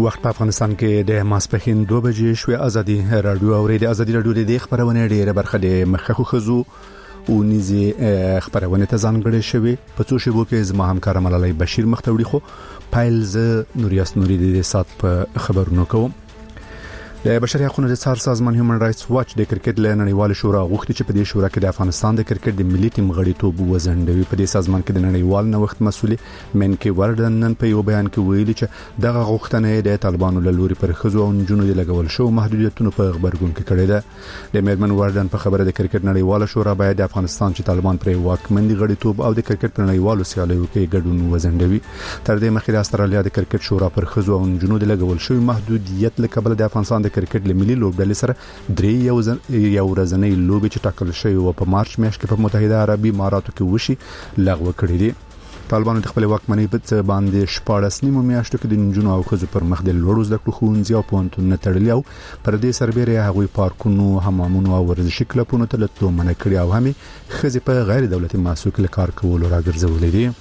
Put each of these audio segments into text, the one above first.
وخت په افغانستان کې د ماسپښین 2 بجې شوې. ازادي رادیو اوریدي. ازادي رادیو د خبرونه ډیره برخه د مخکخو خزو او نيزي خبرونه ته ځانګړې شوې. په څو شیبو کې زما همکار ملالۍ بشیر مختوړي خو پایلز نوریاس نوري د سات په خبرونو کوم. د بشري حقوقو د څار سازمان هیومن رائټس واچ د کرکټ لنړیوال شورا غوښتي چې په دې شورا کې د افغانستان د کرکټ د ملي ټیم غړیتوب وزندوي. په دې سازمان کې د نړیوال نوښت مسؤل منکی وردن نن په یو بیان کې ویلي چې دغه غوښتنه د طالبانو له لوري پر خزو او جنونو د لګول شو محدودیتونو په خبرګون کې کړې ده. د میرمن وردن په خبره د کرکټ نړیوال شورا باید د افغانستان چې طالبان پر واکمن غړیتوب او د کرکټ په نړیوالو سیالیو کې ګډون وزندوي. تر دې مخکې د استرالیا د کرکټ شورا پر خزو او جنونو د لګول شو محدودیت له کبل د افغانستان د کرکټ لملي لوبډلې سره درې یو ورځنۍ لوبې چې ټاکل شوی و په مارچ میاشت کې په متحده عربي اماراتو کې وشي لغوه کړې دي. طالبانو د خپل واکمنۍ په باندې 14 میاشتو کې د نجونو او ښځو پر مخ د لوړو زده کړو ښوونځي او پوهنتونونه تړلي او پر دې سربېره هغوی پارکونو حمامونو او ورزشي کلبونو ته لټو منع کړی او همي ښځې په غیر دولتي مؤسسو کې کار کول راګرځولې دي.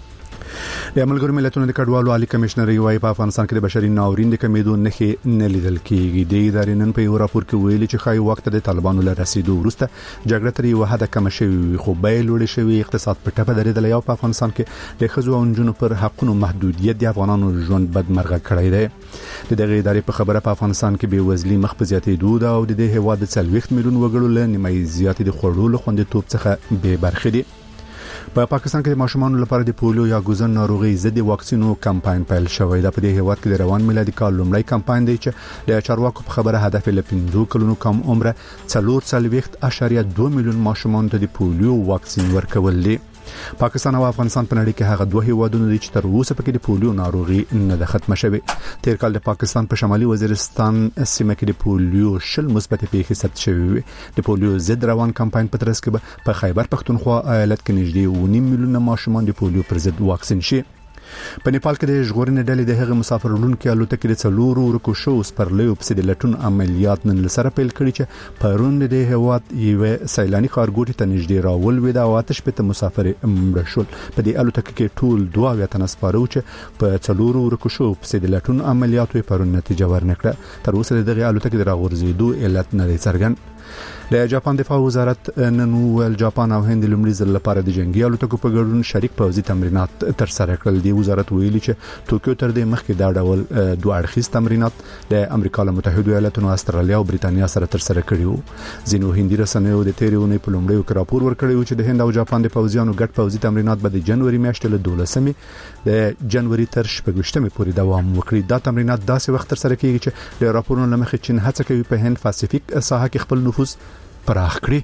د ملګرو ملتونو د کډوالو عالی کمشنر یوای په افغانستان کې د بشري ناورین د کمیدو نښې نه لیدل کېږي. د ادارې نن په یو راپور کې ویلي چې خای وخت د طالبانو له رسیدو وروسته جګړه تر یو حد کم شوې خو بیل وړي شوی اقتصاد په ټپه درېدل او په افغانستان کې د خزو او جنونو پر حقونو محدودیت د افغانانو ژوند بدمرغه کړی دی. د دغه ادارې په خبره په افغانستان کې بیوزلي مخ په زیاتېدو او د دې هواد 40 میلیون وګړو له نیمایي زیاتې د خوړو له خوندیتوب څخه به برخې دي. په پاکستان کې د ماشومانو لپاره د پولیو یا ګوزن ناروغي ضد واکسینو کمپاین پیل شوی دی. په دې هیواد کې د روان میلادي کال لومړی کمپاین دی چې د چارواکو په خبره هدف له 15 کلونو کم عمره 4.2 میلیون ماشومان ته د پولیو واکسین ورکول دي. پاکستان او افغانستان په نړۍ کې هغه دوه هیوادونه دي چې تر اوسه پکې د پولیو ناروغي نه ده ختمه شوې. تیر کال د پاکستان په شمالي وزیرستان سیمه کې د پولیو شل مثبت پیښې ثبت شوې. د پولیو ضد روان کمپاین په ترڅ کې په خیبر پختونخوا ایالت کې نږدې 1.5 میلیون ماشومان د پولیو پر ضد واکسین شي. په نیپال کې د ژغورنې ډلې د هغه مسافر وړونکو الوتکې د څلورو ورکو شو سپرلیو په سید لټون عملیات نن لسره پیل کړي چې پرون د هواد یو سیلاني خارګوټي ته نږدې راول ودا او آتش په مسافر مړ شول. په دې الوتکې کې ټول 2 تنه سپارو چې په څلورو ورکو شو په سید لټون عملیاتو پرون نتیجه ورنکړه. تر اوسه دغه الوتکې د راغورځېدو علت نه دی څرګند. د جاپان دفاع وزارت نن ول جاپان او هند لومړي ځل لپاره د جنگي الوتکو په ګډون شریک پوځي تمرینات تر سره کړل. دی وزارت ویلي چې ټوکیو تر دې مخکې دا ډول دوه اړخیز تمرینات د امریکا له متحده ایالاتونو استرالیا او بریتانیا سره تر سره کړي وو. ځینو هندي رسنیو د تیریونې په لومړیو کې راپور ورکړی و چې د هند او جاپان د پوځیانو ګډ پوځي تمرینات به د جنوري میاشتې له 12مې د جنوري تر 14مې پورې دوام وکړي. دا تمرینات داسې وخت تر سره کیږي چې د راپورونو لمخې چین هڅه کوي په هند پاسفیک ساحه کې خپل نفوذ پراخ کړي.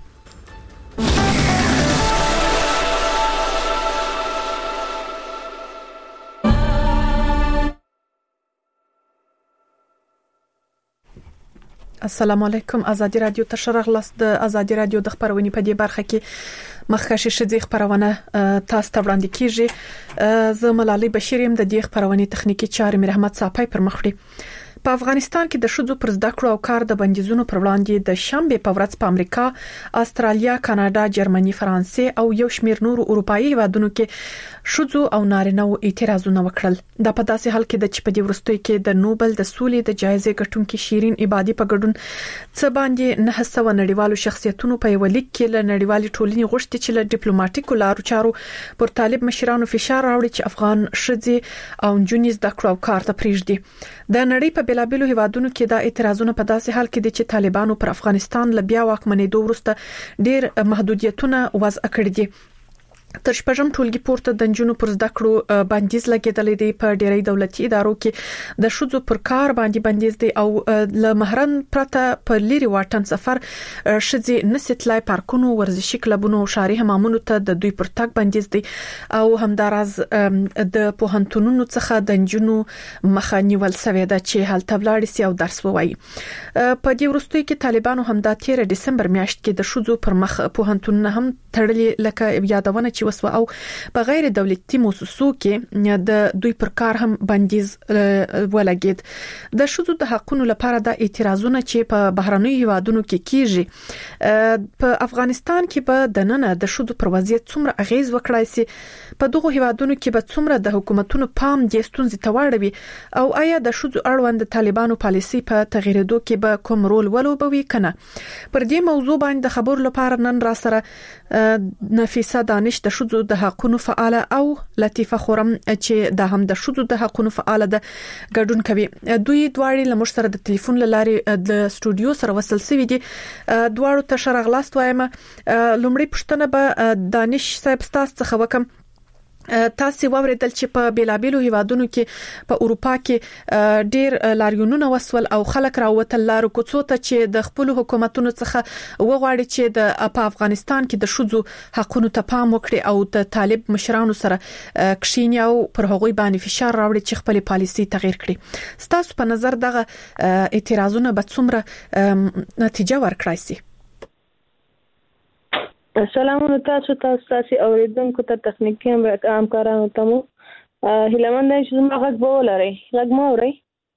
السلام علیکم. ازادي رادیو ته شرغلاست. د ازادي رادیو د خبرونې په دې برخه کې مخکشه شذې خبرونه تاسو ته وړاندې کیږي. زه ملالۍ بشیر يم. د دې خبرونې تخنیکی چارې مې رحمت صافی پر مخ وړي. په افغانستان کې د شذو پر زده کړو او کار د بندیزونو پر وړاندې د شنبه په ورځ په امریکا، استرالیا، کاناډا، جرمني، فرانسې او یو شمېر نورو اروپאי هیوادونو کې شذو او نارینه اعتراضونه وکړل. دا په داسې حال کې د چې په دې وروستیو کې د نوبل د سولې د جایزې ګټونکي شیرین عبادي په ګډون څه باندې 900 نړیوالو شخصیتونو په یو لیک کې له نړیوالې ټولنې غوښتي چې له ډیپلوماټیکو لارو چارو پر طالب مشرانو فشار راوړي چې افغان ښځې او نجونې زده کړو او کار ته پریږدي. د نړۍ په بیلابیلو هیوادونو کې دا اعتراضونه په داسې حال کې دي چې طالبانو پر افغانستان ل بیا واکمنېدو وروسته ډېر محدودیتونه وضع کړي دي. تر شپږم ټولګي پورته د نجونو پر زده کړو بندیز لګیدلې دی. په ډېری دولتي ادارو کې د شذو پر کار باندې بندیز دی او له محرم پرته په لری واټن سفر شذې نسټلای پارکونو، ورزشي کلبونو او شاري حمامونو ته د دوی پر تګ بندیز دی او همداراز د پوهنتونونو څخه د نجونو مخه نیول شوې ده چې هلته ولاړ سي او درس ووایي. په دې وروستیو کې طالبانو هم د 13 دسمبر میاشت کې د شذو پر مخ پوهنتونونه هم تړلي لکه یادونه چې چې وسو او په غیر دولتي مؤسسو کې د دوی پر کار هم بندیز ولګید. د شذو د حقونو لپاره د اعتراضونه چې په بهرنیو هیوادونو کې کیږي په افغانستان کې به د نن د شذو پر وضعیت څومره اغیز وکړای سي، په دغه هیوادونو کې به څومره د حکومتونو پام د ستونزې تواړوي او آیا د شذو اړوند طالبانو پالیسي په تغییرېدو کې به کوم رول ولوبوي کنه. پر دې موضوع باندې د خبرو لپاره نن را سره نفیسه دانش د شذو د حقونو فعال او لطیفه خورم چې د هم د شذو د حقونو فعال د ګډون کوي. دوی دواړي لمر سره د ټلیفون لارې د استودیو سره وصل سوي دي. دواړو ته شرغلاست وایم. لومړی پښتنه به دانش صاحب تاسو څخه وکم. تاسو ووریدل چې په بیلابیلو هیوادونو کې په اروپا کې ډیر لاریونونه وسول او خلک راوتل لارو کوڅو ته چې د خپل حکومتونو څخه وغواړي چې د افغانستان کې د شذو حقونو ته پام وکړي او د طالب مشرانو سره کښینی او پر هغوی باندې فشار راوړي چې خپل پالیسي تغییر کړي. تاسو په نظر دغه اعتراضونه به څومره نتیجه ورکړای شي؟ السلام علیکم تاسو اوریدونکو ته تخنیکی همکارانو ته مو هیله مند یم چې غږ به ولرئ. غږ مو اورئ؟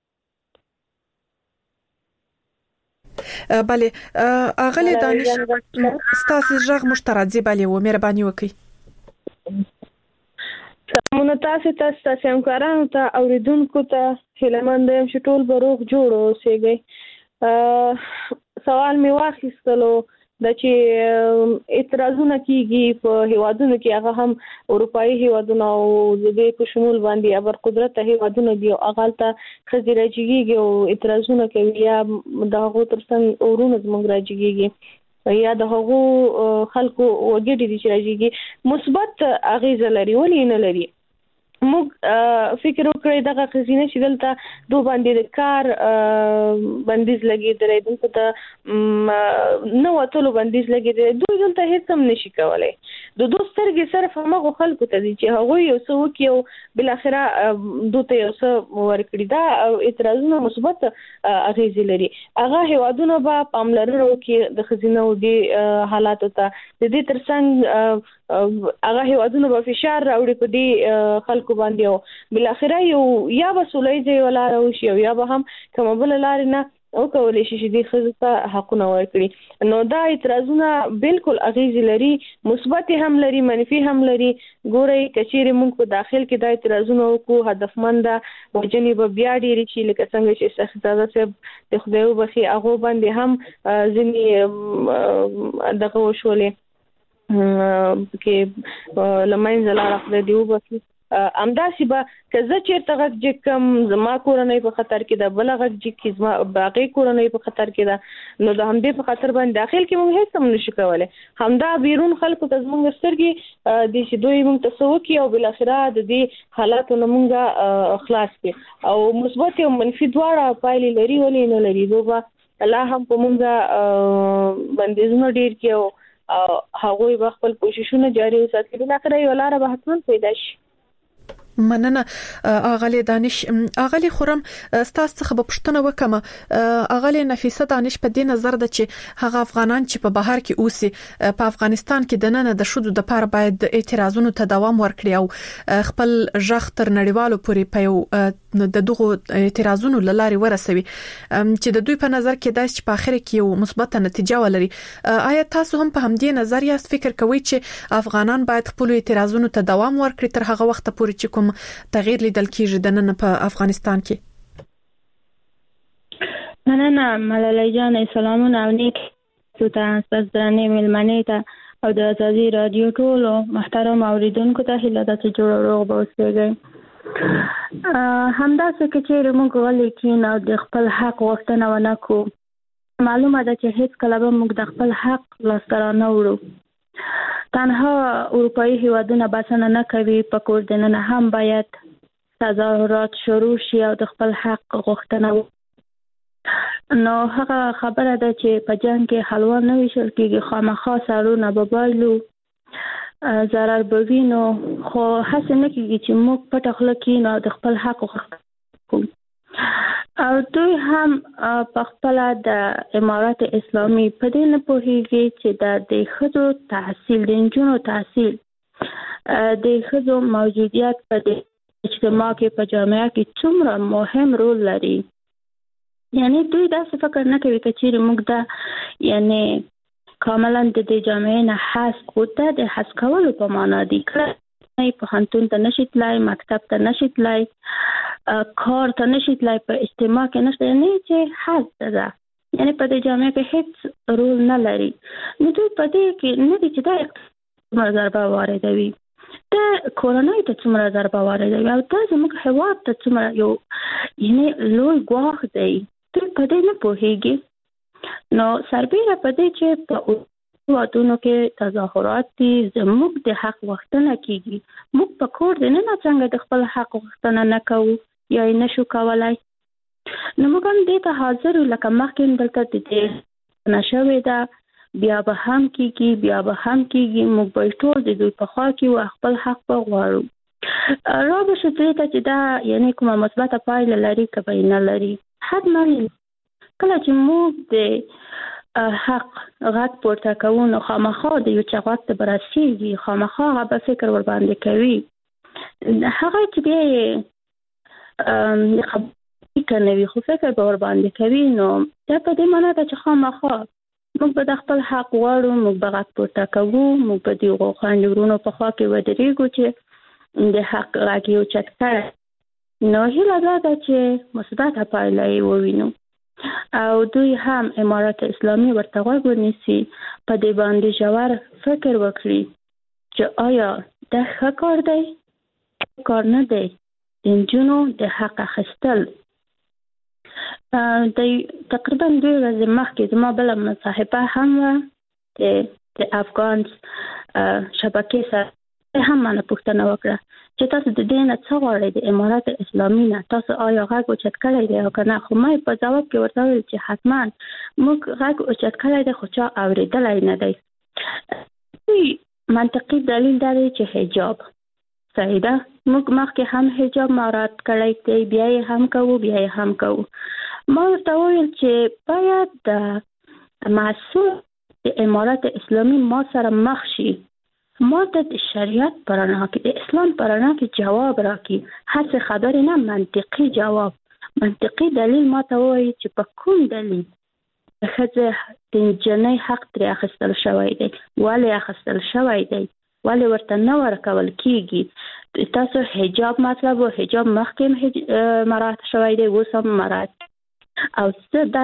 بله اغلی دانش ستاسو غږ مشترک بله و مهرباني وکړئ. سلامونه تاسو همکارانو ته اوریدونکو ته هیله مند یم چې ټول به روغ جوړ اوسئ. سوال می واخیستلو د چې اعتراضونه کیږي په هیوادونو کې، هغه هم اروپאי هیوادونه او د دې په شمول باندې ابر قدرت هیوادونه دي او هغه ته خزي راځيږي او اعتراضونه کوي یا د هغو ترڅنګ اورونه زموږ راځيږي یا د هغو خلکو وګړي دي چې راځيږي مثبت اغیزه لري ولې نه لري. موږ فکر وکړی دغه خزینه چې دلته دو باندې د کار بندیز لګیدلی، دلته د نو وتلو بندیز لګیدلی، دوی دلته هیڅ هم نشي کولای. د دوه سترګې صرف هغه خلکو ته دي چې هغه یو څه وکړي او بل اخره دوی یو څه ورکړي. دا اعتراضونه مثبت اغیزې لري. هغه هیوادونه به پاملرنه وکړي د خزینه او د حالاتو ته. د دې ترڅنګ هغه هیوادونه به فشار راوړي په دې خلکو باندې او بل اخره یو یا به سولې دی ولا راوشي یا به هم کومه بل لار نه او کولای شي چې د خزو ته حقونه ورکړي. نو دا اعتراضونه بالکل اغیز لري، مثبت هم لري، منفي هم لري. ګورئ کچېره موږ په داخل کې د اعتراضونو کو هدفمند وجنې به بیا ډېری چې لکه څنګه چې شخصیت صاحب د خدای وبخي هغه باندې هم ځینې دغه وشولې کې لمن زلاره خدای دی وبخي. امداسي به کزه چیرته غږ کم زما کورنۍ په خطر کې ده، بل غږ چې زما باقي کورنۍ په خطر کې ده، نو د همدې په خطر باندې داخل کې موږ هیڅ هم نشو کولای. همدا بیرون خلکو ته زموږ سترګې د چې دوی موږ تسوکي او بل اخره د دې حالاتو نه موږ خلاص کړي او مثبت او منفي دواړه پایلې لري ولې نه لري. دوه الله هم په موږ بندیزونه ډیر کې او هغوی به خپل کوششونه جاري وساتي. بل اخره یو لار به حتما پیدا شي. مننه اغلی دانش. اغلی خورم ستاسو څخه به پښتنه وکم. اغلی نفیسه دانش په دې نظر ده چې هغه افغانان چې په بهر کې اوسي په افغانستان کې د نن د شذو د پاره باید اعتراضونو ته دوام ورکړي او خپل ژغ تر نړیوالو پورې په د دغه اعتراضونو لاري ورسوي چې د دوی په نظر کې داس چې په اخر کې یو مثبت نتیجه ولري. آیا تاسو هم په همدې نظر یاست فکر کوئ چې افغانان باید خپل اعتراضونو ته دوام ورکړي تر هغه وخت پورې چې کوم تغییر لیدل کیږي د نن په افغانستان کې؟ مننه ملالۍ جان، سلامونه او نیک ته تاسو درنې ملمنې ته او د ازادي رادیو ټولو محترم اوریدونکو ته هیله ده چې جوړ روغ به اوسئ. همدا څه چې موږ ولې کین او د خپل حق غوښتنه ونه کوو، معلومه ده چې هیڅ کله به موږ د خپل حق لاسته رانه وړو. تنها اروپאי هیوادونه بسنه نه کوي، په کور دننه هم باید تظاهرات شروع شي او د خپل حق غوښتنه. نو هغه خبره ده چې په جنگ کې حلوا نه ویشل کېږي، خامخا سرونه به بایلو، ضرر به وینو، خو هڅه نه کېږي چې موږ پټه خوله کېنو او د خپل حق غوښتنه کوو. او دوی هم په خپل د امارات اسلامي په دې نه پوهیږي چې د ښځو تحصیل، د نجونو تحصیل د ښځو موجودیت په اجتماع کې په جامعه کې څومره مهم رول لري. یعنی دوی داسې فکر نه کوي چې موږ دا یعنی کاملا د دې جامعې نه حذف کړو. دا د حذف کولو په معنا دی. کله پوهنتون ته نشي تلای، مکتب ته نشي تلای، کار ته نشي تلای، په اجتماع کې نشته، نه چې حذف ده. یعنی په دې جامعه کې هیڅ رول نه لري. نو دوی په دې کې نه دي چې دا څومره ضربه واردوي، دا کورنۍ ته څومره ضربه واردوي، او دا زموږ هېواد ته څومره یو یعنی لوی ګواښ دی. دوی په دې نه پوهېږي. نو سربیره په دې چې په وادونو کې تظاهرات دي، زموږ د حق غوښتنه کیږي. موږ په کور دې نه څنګه د خپل حق غوښتنه نه کوو یا یې نشو کولای. نو موږ هم دې ته حاضر یو، لکه مخکې دلته د دې نشوې ده، بیا به هم کیږي. موږ به ټول د دوی په خوا کې و خپل حق به غواړو. را به شو دې ته چې دا یعنی کومه مثبته پایله لري که به نه لري. حتما کله چې موږ د حق غږ پورته کوو نو خامخا د یو چا غږ ته به رسېږي، خامخا هغه به فکر ورباندې کوي. هغه چې بیا یې خبرې کوي خو فکر به ورباندې کوي. نو دا په دې معنا ده چې خامخا موږ به د خپل حق غواړو، موږ به غږ پورته کوو، موږ به د هغو خویندو ورونو په خوا کې ودرېږو چې د حق غږ یې اوچت کړی. نو هیله دا ده چې مثبته پایله یې ووینو او دوی هم امارت اسلامي ورته غوږ ونیسي، په دې باندې ژور فکر وکړي چې آیا دا ښه کار دی؟ کار نه دی. د نجونو د حق اخیستل د تقریبا 2 ورځې مخکې زما بله مصاحبه هم وه د افغان شبکې سره هم مانه پوښتنه وکړه چې تاسو د دې نه څه غواړئ د امارت اسلامي نه، تاسو آیا غږ اوچت کړی دی او که نه؟ خو ما په ځواب کې ورته وویل چې حتما موږ غږ اوچت کړی دی خو چا اورېدلی نه دی. منطقي دلیل دا دی چې حجاب صحیح ده. موږ مخکې هم حجاب مراعات کړی دی، بیا یې هم کوو. ما ورته وویل چې باید د مسؤل د امارت اسلامي ما سره مخ شي، ما ته د شریعت پر رڼا کې د اسلام پر رڼا کې جواب راکړي. هسې خبرې نه، منطقي جواب، منطقي دلیل ما ته ووایي چې په کوم دلیل د ښځې د نجلۍ حق ترې اخیستل شوی دی، ولې اخیستل شوی دی، ولې ورته نه ورکول کیږي. تاسو حجاب مطلب و حجاب مخکې مراعات شوی دی، اوس هم مراعات، او زه دا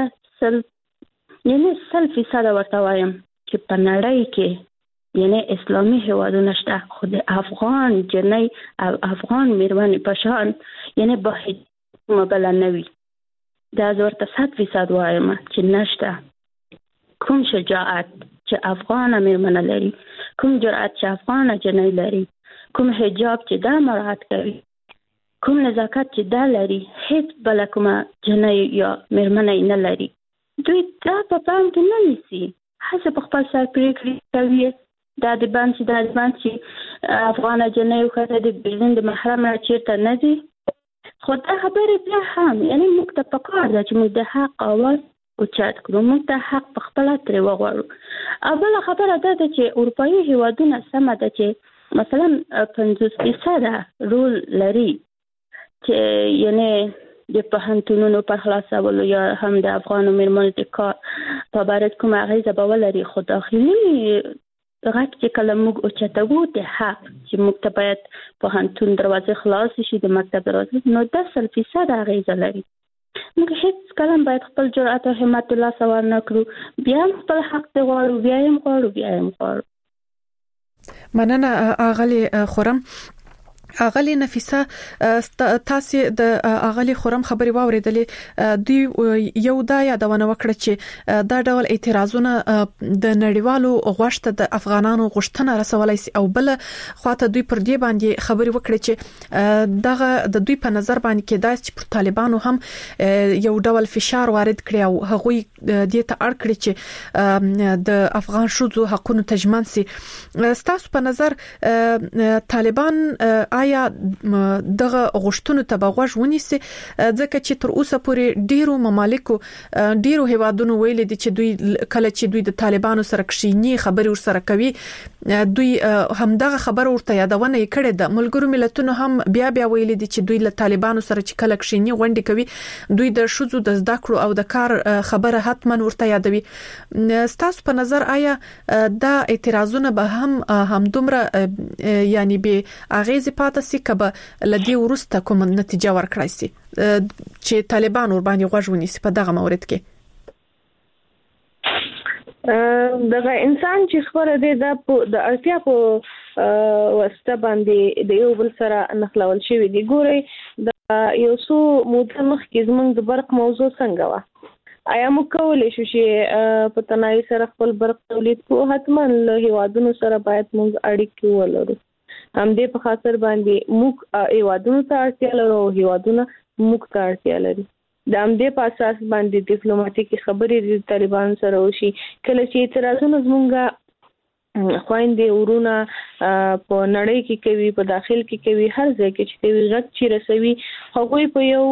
100% ورته وایم چې په نړۍ کې یعنی اسلامی هیوادونه شته خو د افغان جنۍ او افغان میرمنې په شان یعنی با حجاب بله نه وي. دا زه ورته 100% وایم چې نشته. کوم شجاعت چې افغانه میرمنه لري، کوم جرأت چې افغانه جنۍ لري، کوم حجاب چې دا مراعات کوي، کوم نزاکت چې دا لري، هیڅ بله کومه جنۍ یا میرمنه نه لري. دوی دا په پام کې نه نیسي، هسې په خپل سر پرېکړې کوي. دا د بند چې افغانه جنۍ او ښځه د بیرون د محرم نه چېرته نه دي. خو دا خبرې بیا هم یعنی موږ ته پکار ده چې موږ د حق آواز اوچت کړو، موږ ته حق پخپله ترې وغواړو. او بله خبره دا ده چې اروپایي هیوادونه سمه ده چې مثلا 50% رول لري چې یعنی د پوهنتونونو پر خلاصولو یا هم د افغانو میرمنو د کار په باره کې کومه اغېزه به ولري. خو داخلي غږ چې کله موږ اوچتوو د حق چې موږ ته باید پوهنتون دروازې خلاصې شي، د مکتب دروازې، نو 10% اغېزه لري. موږ هیڅ کله باید خپل جرأت او همت له لاسه ورنه کړو، بیا هم خپل حق ته غواړو، بیا هم غواړو. مننه اغلی خورم. اغلی نفیسه تاسو د اغلی خورم خبري واوریدلې، دوی یو دا یادونه وکړه چې دا ډول اعتراضونه د نړیوالو غوښته د افغانانو غوښتنه رسولای سي، او بل خواته دوی پر دې باندې خبري وکړه چې دغه د دوی په نظر باندې کې دا چې پر طالبانو هم یو ډول فشار وارد کړي او هغوی دې ته اړ کړي چې د افغان شوزو حقوقو تجمن سي. ستاسو په نظر طالبان آیا دغه غوښتنو ته بغوښ ونیسي ځکه چې تر اوسه پورې ډیرو ممالکو ډیرو هیوادونو ویل دي چې دوی کله چې دوی د طالبانو سره کښینی خبري ورسره کوي دوی همدغه خبر ورته یادونه کړې ده. ملګرو ملتونو هم بیا ویل دي چې دوی له طالبانو سره چې کله کښینی غونډې کوي دوی د شذو د زده کړو او د کار خبره حتما ورته یادوي. ستاسو په نظر آیا دا اعتراضونه به هم دومره یعنی به اغیز پاتې سي کبه لدی ورسته کوم نتیجه ورکړای سي چې طالبان ور باندې غوږ ونیسي په دغه مورد کې؟ دغه انسان چې خبره ده د اړتیا په واسطه باندې د یو بل سره نخلول شوی دی. ګورئ د یو څو موده مخکې زموږ د برق موضوع څنګه وه؟ آیا موږ کولی شو چې په تنهایی سره خپل برق تولید کوو؟ حتما له هیوادونو سره باید موږ اړیکې ولرو. همدې په خاطر باندې موږ هیوادونو ته اړتیا لرو او هیوادونه موږ ته اړتیا لري. د همدې په اساس باندې ډیپلوماټیکي خبرې د طالبانو سره وشي. کله چې اعتراضونه زموږ خويندې ورونه په نړۍ کې کوي، په داخل کې کوي، هر ځای کې چې کوي غږ چې رسوي هغوی په یو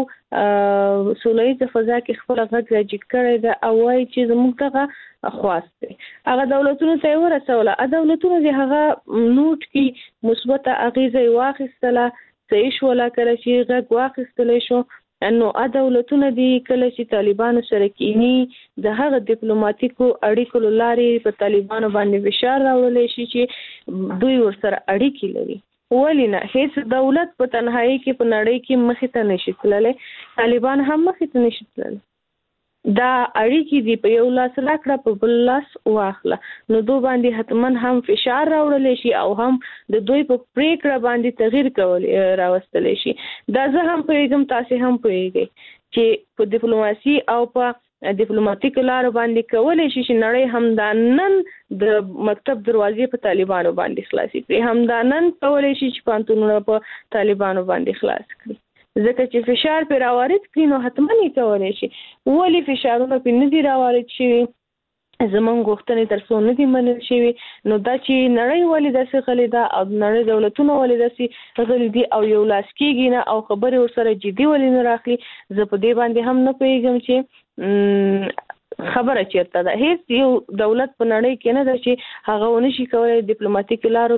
سولهییزه فضا کې خپل غږ راجګ کړی ده او وايي چې زموږ دغه خواست دی. هغه دولتونو ته ورسوله، دولتونو د هغه نوټ کې مثبت اغیزه واخیستله، صحیح شوله. کله چې غږ واخیستل شو نو دولتونه دي کله چې طالبانو سره کینی د هغه ډیپلوماټیکو اړیکو لارې په طالبانو باندې فشار راوړل شي چې دوی ورسره اړیکې لري. ولې نه؟ هیڅ دولت په تنهایی کې په نړۍ کې مخې ته نشي تللی، طالبان هم مخې ته نشي تللی. دا اړیکې دی په یو لاس راکړه په بل لاس واخله، نو دوی باندې حتما هم فشار راوړل شي او هم د دوی په پریکړه باندې تغییر کول راوستل شي. دا زه هم پوهیږم، تاسو هم پوهیږئ چې په ډیپلوماسي او په ډیپلوماټیک لارو باندې کولای شي چې نړۍ هم دا نن د مکتب دروازې په طالبانو باندې خلاصي کړي، هم دا نن کولای شي چې پانتونونه په طالبانو باندې خلاص کړي. ځکه چې فشار پر راوارد کړي نو حتما یې کولای شي. ولې فشارونه په نه دي راوارد شوي؟ زمونږ غوښتنې تر څو نه دي منل شوي. نو دا چې نړۍ ولې داسې غلې ده او نړۍ دولتونه ولې داسې غلې دي او یو لاس کېږي نه او خبرې ورسره جدي ولې نه راخلي، زه په دې باندې هم نه پوهېږم چې خبره چیرته ده. هیڅ یو دولت په نړۍ کې نه ده چې هغه ونشي کولای ډیپلوماټیک لارو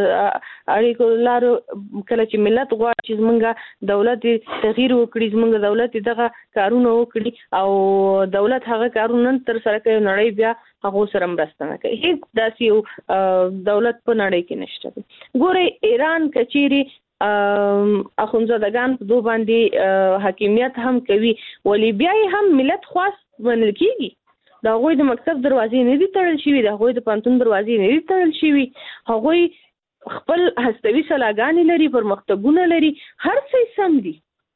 اړیکو لارو کله چې ملت غواړي چې زمونږ دولت تغییر وکړي، زمونږ دولت دغه کارونه وکړي او دولت هغه کارونه تر سره کوي، نړۍ بیا هغه سره مرسته نه کوي. هیڅ داسې یو دولت په نړۍ کې نشته. ګورئ ایران کچيري اخونزادگان په دو باندې حاکمیت هم کوي، ولی بیا هم ملت خواست منل کیږي. دا غوی د مکتب دروازې نه دي تړل شوي، دا غوی د پانتون دروازې نه دي تړل شوي. هغوی خپل هستوي سلاګانې لري، پرمختګونه لري، هر څه سم دي،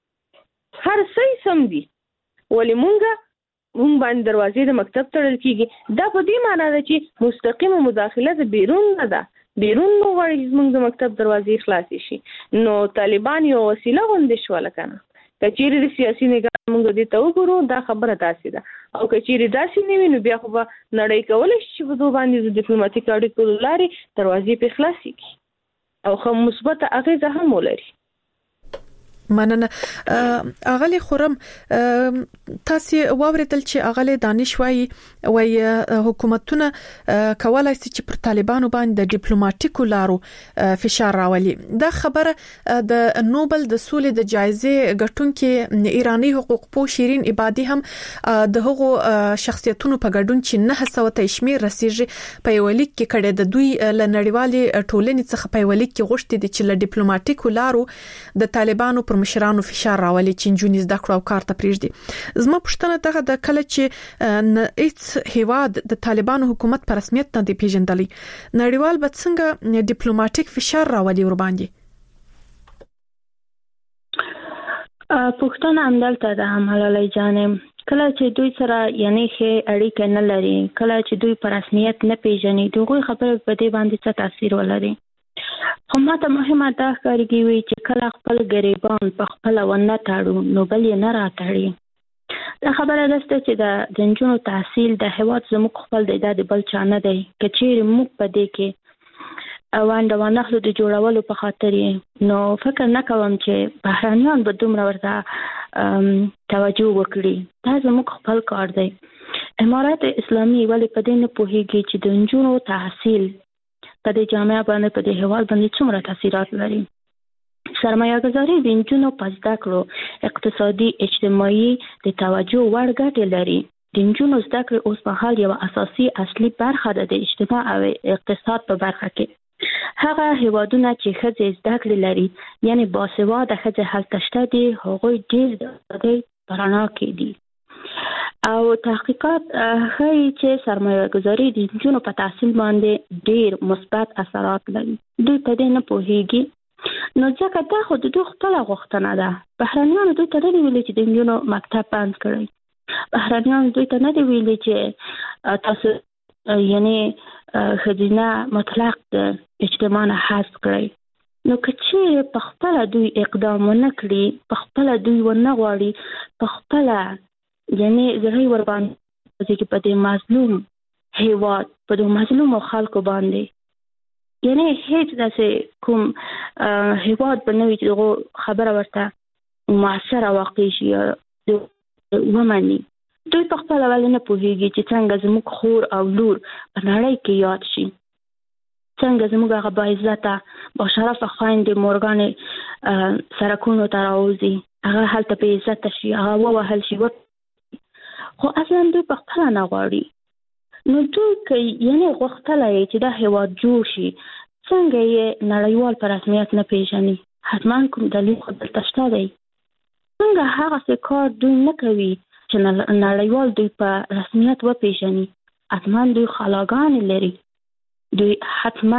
هر څه سم دي. ولی مونږ باندې دروازې د مکتب تړل کیږي. دا په دې معنی ده چې مستقیمه مداخله د بیرون نه ده، بیرون نو غواړي زموږ د مکتب دروازې خلاصې شي. نو طالبان یو وسیله غوندې شوله کنه. کچېری د سیاسي نگاه موږ دې ته وګورو دا خبره تاسې ده، او کچېری داسې نه وي نو بیا خو به نړۍ کولی شي چې په دو باندې د ډیپلوماټیک اړیکو لارې دروازې پرې خلاصې کړي او ښه مثبته اغیزه هم ولري. مننه. اغلی خورم تاسو واوریدل چې اغلی دانش وای حکومتونه کولای شي چې پر طالبانو باندې د ډیپلوماټیکو لارو فشار راولي. دا خبره د نوبل د سولې د جایزې ګټونکو ایرانی حقوق پوه شیرین عبادی هم د هغو شخصیتونو په ګډون چې 900 شمیر رسیږي په یو لیک کې کړي د دوی لنړیوالې ټولنې څخه په یو لیک کې غوښتي دي چې له ډیپلوماټیکو لارو د طالبانو مشرانو فشار راولي چې جونیز د کړو کار ته پریږدي. زما پښتنه دغه د کله چې هیڅ هیواد د طالبانو حکومت په رسمیت نه دی پیژندلی، نړیوال به څنګه ډیپلوماټیک فشار راولي ور باندې؟ پښتنه همدلته ده ملالۍ جانم. کله چې دوی سره یعنی ښه اړیکه نه لري، کله چې دوی په رسمیت نه پیژني، دوی خبره په دې باندې څه تاثیر ولري. خو ماته مهمه دا ښکارېږي چې کله خپل ګریبان په خپله ونه تاړو نو بل یې نه راتړي. دا خبره داسته چې د نجونو تحصیل د هېواد زموږ خپل دی، دا د بل چا نه دی. که چیرې موږ په دې کې وانډه ونخلو د جوړولو په خاطر نو فکر نه کوم چې بهرانيان به دومره ورته توجه وکړي. دا زموږ خپل کار دی. امارات اسلامي ولې په دې نه پوهیږي چې د نجونو تحصیل په دې جامعه باندې په دې هیواد باندې څومره تاثیرات لري. سرمایه گذاری د نجونو په زده کړو اقتصادي اجتماعي د توجه وړ ګټې لري. د نجونو زده کړې اوس مهال یو اساسي اصلي برخه ده د اجتماع او اقتصاد په برخه کې. هغه هیوادونه چې ښځې زده کړې لري یعنی باسواده ښځې هلته شته دي هغوی ډېر د ازادۍ په رڼا کې دي او تحقیقات ښایي چې سرمایه گذاري د نجونو په تحصیل باندې ډېر مثبت اثرات لري. دوی په دې نه پوهیږي. نو ځکه دا خو د دوی خپله غوښتنه ده. بهرنیانو دوی ته نه دي ویلي چې د نجونو مکتب بند کړئ. بهرنیانو دوی ته نه دي ویلي چې تاسو یعنی ښځینه مطلق د اجتماع نه حذف کړئ. نو که چیرې په خپله دوی اقدام ونه کړي، په خپله دوی ونه غواړي، په خپله یعنی زړه ورباندې چې په دې مظلوم هیواد په دې مظلومو خلکو باندې یعنی هیڅ داسې کوم هیواد به نه وي چې دغه خبره ورته مؤثره واقع شي یا ومني. دوی په خپله ولې نه پوهیږي چې څنګه زموږ خور او لور په نړۍ کې یاد شي، څنګه زموږ هغه باعزته باشرفه خویندې مورګانې سرکونو ته راوځي، هغه هلته بې عزته شي، هغه ووهل شي، خو اصلا دوی په خپله نه غواړي. نو دوی که یعنی غوښتلی چې دا هیواد جوړ شي څنګه یې نړیوال په رسمیت نه پیژني؟ حتما کوم دلیل خو دلته شته دی. څنګه هغسې کار دوی نه کوي چې نړیوال دوی په رسمیت وپیژني؟ حتما دوی خلاګانې لري. دوی حتما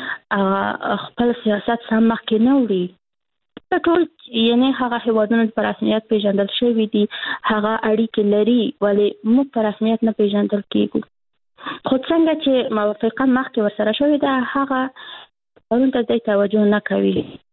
خپل سیاست سم مخکې نه وړي. ټول یعنی هغه هیوادونه په رسمیت پیژندل شوي دي، هغه اړیکې لري، ولې موږ په رسمیت نه پیژندل کیږو. خو څنګه چې موافقه مخکې ورسره شوې ده هغه کارونو ته دوی توجه نه کوي.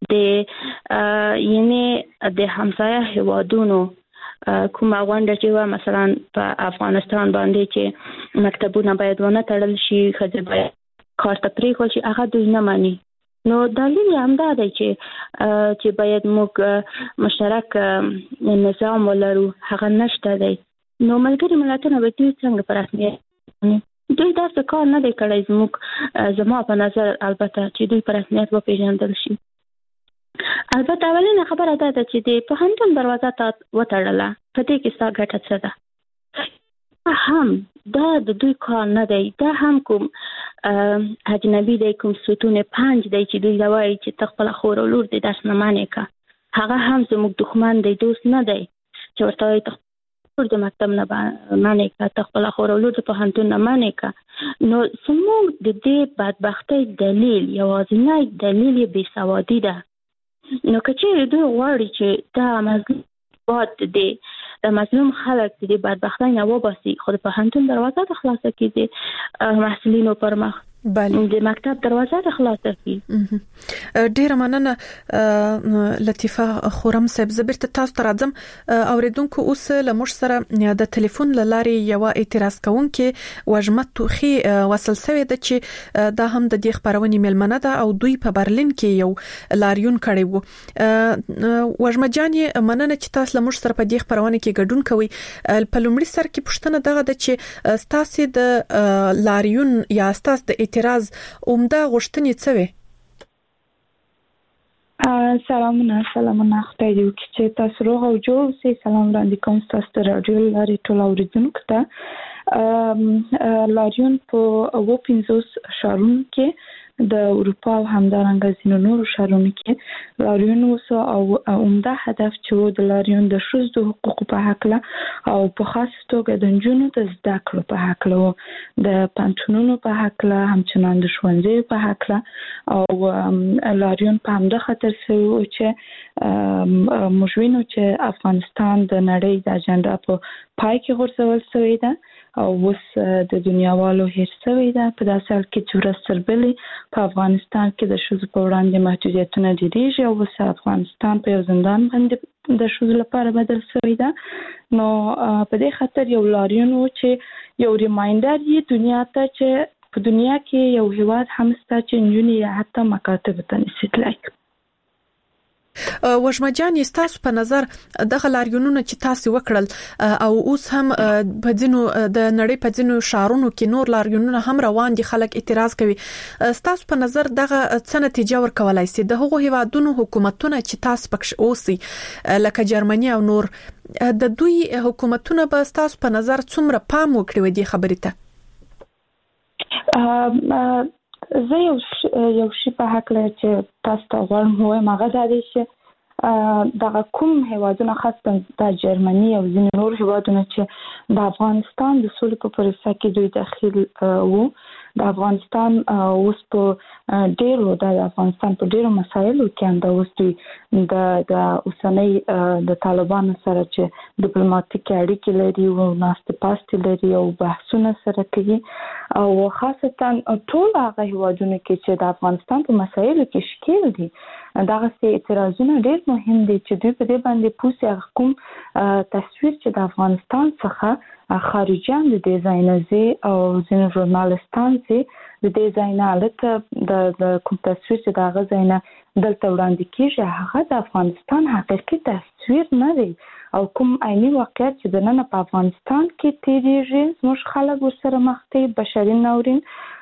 یعنی د همسایه هیوادونو کومه غونډه چې وه مثلا په افغانستان باندې چې مکتبونه باید ونه تړل شي، ښځې باید کار ته پرېښول شي، هغه دوی نه مني. نو دلیل یې همدا دی چې باید موږ مشترک نظام ولرو، هغه نشته دی. نو ملګري ملتونه به دوی څنګه په رسمیت دوی داسې کار نه دی کړی زما په نظر، البته چې دوی په رسمیت وپېژندل شي. البته اولینه خبره دا ده چې د پوهنتون دروازه تا وتړله، په دې کې ستا ګټه څه ده؟ هم دا د دوی کار نه دی، دا هم کوم اجنبي دی، کوم ستون 5 دی چې دوی دا وایي چې ته خپله خور او لور دې درس نه منې که. هغه هم زموږ دښمن دی، دوست نه دی چې ورته وایي ته د مکتب نه منې که، ته خپله خور او لور د پوهنتون نه منې که. نو زموږ د دې بدبختۍ دلیل یوازینی دلیل یې بېسوادي ده. نو که چیرې دوی غواړي چې دا مظلوم هیواد دی، د مظلوم خلک د بدبختۍ نه وباسي، خو د پوهنتون دروازه د خلاصه کړي د محصلینو پر مخ، د مکتب دروازه د خلاصه کړي. ډیره مننه لطیفه خورم صاحب. زه بیرته تاسو ته راځم. اوریدونکو اوس له موږ سره د ټلیفون له لارې یو اعتراض کوونکې وژمه توخي وصل شوی ده چې دا هم د دې خبرونې ملمنه ده او دوی په برلین کې یو لاریون کړی وو. وژمه جان مننه چې تاسو له موږ سره په دې خبرونه کې ګډون کوئ. په لومړي سر کې پوښتنه دغه ده چې تاسو د لاریون یا تاسو د اعتراض عمده غوښتنې څه وي؟ سلامونه خدای دې وکړي چې تاسو روغ او جوړ اوسئ. سلام وړاندې کوم تاسو ته راډیو لارې ټول اوریدونکو ته. لاریون په 50 ښارونو کې د اروپا او همدارنګه ځینو نورو ښارونو کې لاریون وسو او عمده هدف چې د لاریون د ښځو د حقوقو په هکله او په خاص توګه د نجونو د زده کړو په هکله، د پوهنتونونو په هکله، همچنان د ښوونځیو په هکله. او لاریون په همدا خاطر شوی و چې موږ وینو چې افغانستان د نړۍ د اجنډا په پای کې غورځول شوی ده او اوس د دنیاوالو هېر شوی ده. په داسې حال کې چې ورځ تر بلې په افغانستان کې د ښځو په وړاندې محدودیتونه ډېرېږي او اوس افغانستان په یو زندان باندې د ښځو لپاره بدل شوی ده. نو په دې خاطر یو لاریون و چې یو ریمایندر یې دنیا ته چې په دنیا کې یو هیواد هم ستا چې نجونې یا حتی مکاتب ته نشي تلای. وژمجان تاسو په نظر دغه لاریونونه چې تاسو وکړل او اوس هم په ځینو د نړۍ په ځینو شهرونو کې نور لاریونونه هم روان دي، خلک اعتراض کوي، تاسو په نظر دغه څه نتیجه ورکولای شي؟ د هغو هیوادونو حکومتونه چې تاسو پکښ اوسئ لکه جرمني او نور، د دوی حکومتونه به تاسو په نظر څومره پام وکړي ودی خبرې ته؟ زه یو شی په حق لرم چې تاسو ته غواړم وایم، هغه دا دی چې دغه کوم هیوادونه خاصه د جرمني او ځینې نور هیوادونه چې د افغانستان د سولې په پروسه کې دوی داخل وو، د افغانستان اوس په ډیرو د افغانستان په ډیرو مسایلو کې هم د اوس دوی د اوسنۍ د طالبانو سره چې ډیپلوماټیک اړیکې لري او ناستې پاستې لري او بحثونه سره کوي، او خاصتا ټول هغه هیوادونه کې چې د افغانستان په مسایلو کې شکیل دي، دغه سي اعتراضونه ډیر مهم دي چې دوی په دې باندې پوسې کوم تصویر چې د افغانستان څخه خارجيان د ډیزاینرزي او ځینې ژورنالستان چې د ډیزاینالت د کوم تصویر چې د غزاینه دلته وړاندې کیږي هغه د افغانستان حقیقي تصویر نه دی، او کوم عیني واقعیت چې د نن په افغانستان کې تیریږي زموږ خلک ورسره مخ دي، بشري ناورین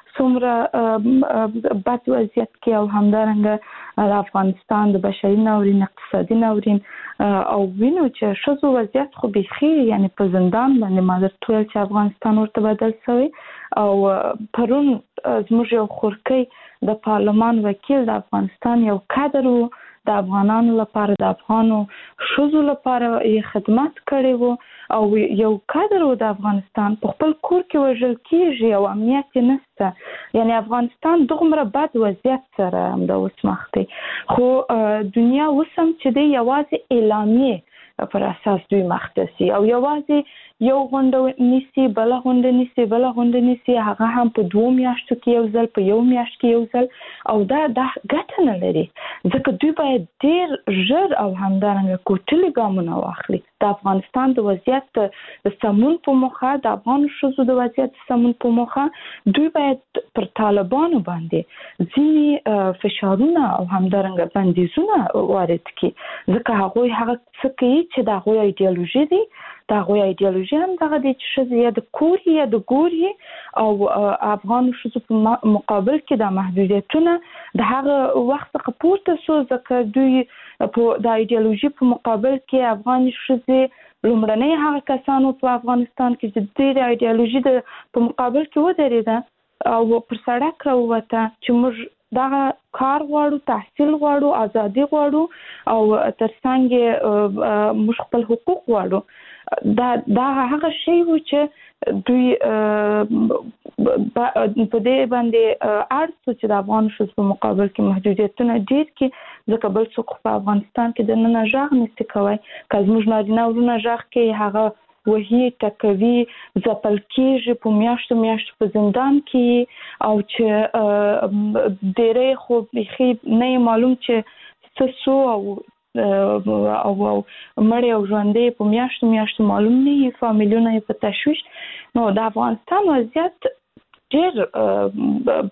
څومره بد وضعیت کې او همدارنګه د افغانستان د بشري ناورین، اقتصادي ناورین او وینو چې شذو وضعیت خو بيخي یعنی په زندان باندې مادر ټول چې افغانستان ورته بدل شوی، او پرون زموږ یو خورکۍ د پارلمان وکیل د افغانستان یو کادر وو، د افغانانو لپاره د افغانو شذو لپاره یې خدمت کړی وو، او یو کادر وو د افغانستان په خپل کور کې وژل کیږي او امنیت نشته، یعنی افغانستان دغه بد وضعیت سره هم د اوس مخ دی، خو دنیا وسم چې دی یوازې اعلامیه پر اساس دوی مختصي او یوازې یو غونډه نیسی بل غونډه نیسی هغه هم په 2 میاشتو کې یو ځل، په 1 میاشت کې یو ځل، او دا ګټه نه لري، ځکه دوی باید ډیر ژر او همدارنګه کوټلي ګامونه واخلي د افغانستان د وضعیت د سمون په موخه، د افغان شذو د وضعیت سمون په موخه، دوی باید پر طالبانو باندې ځینې فشارونه او همدارنګه بندیزونه وارد کړي، ځکه هغه څه کوي چې د هغوی ایډیالوژي دی، د هغوی ایډیالوژي هم دغه دی چې ښځې یا د کور یا د ګور او افغان ښځو په مقابل کې د محدودیتونه د هغه وخت څخه پورته شو، ځکه دوی د ایډیالوژي په مقابل کې افغان ښځې لومړنۍ هغه کسانو په افغانستان کې چې د ایډیالوژي په مقابل کې ودرېده او پر سړک راووته چې موږ دغه کار غواړو، تحصیل غواړو، ازادي غواړو او ترڅنګ موږ خپل حقوق غواړو. دا هغه شی و چې دوی په دې باندې ارڅ چې د افغان ښځو په مقابل کې محدودیتونه ډیر کې، ځکه بل څوک په افغانستان کې د نن ژغ نشي کوي، که زموږ نارینه ورونه ژغ کې هغه وهي ټکوي ځپل کېږي په میاشتو په زندان کې، او چې ډېری خو بیخي نه معلوم چې څه سو او مړی او ژوندی په میاشتو معلوم نه وي، فامیلونه یې په تشویش. نو د افغانستان وضعیت ډېر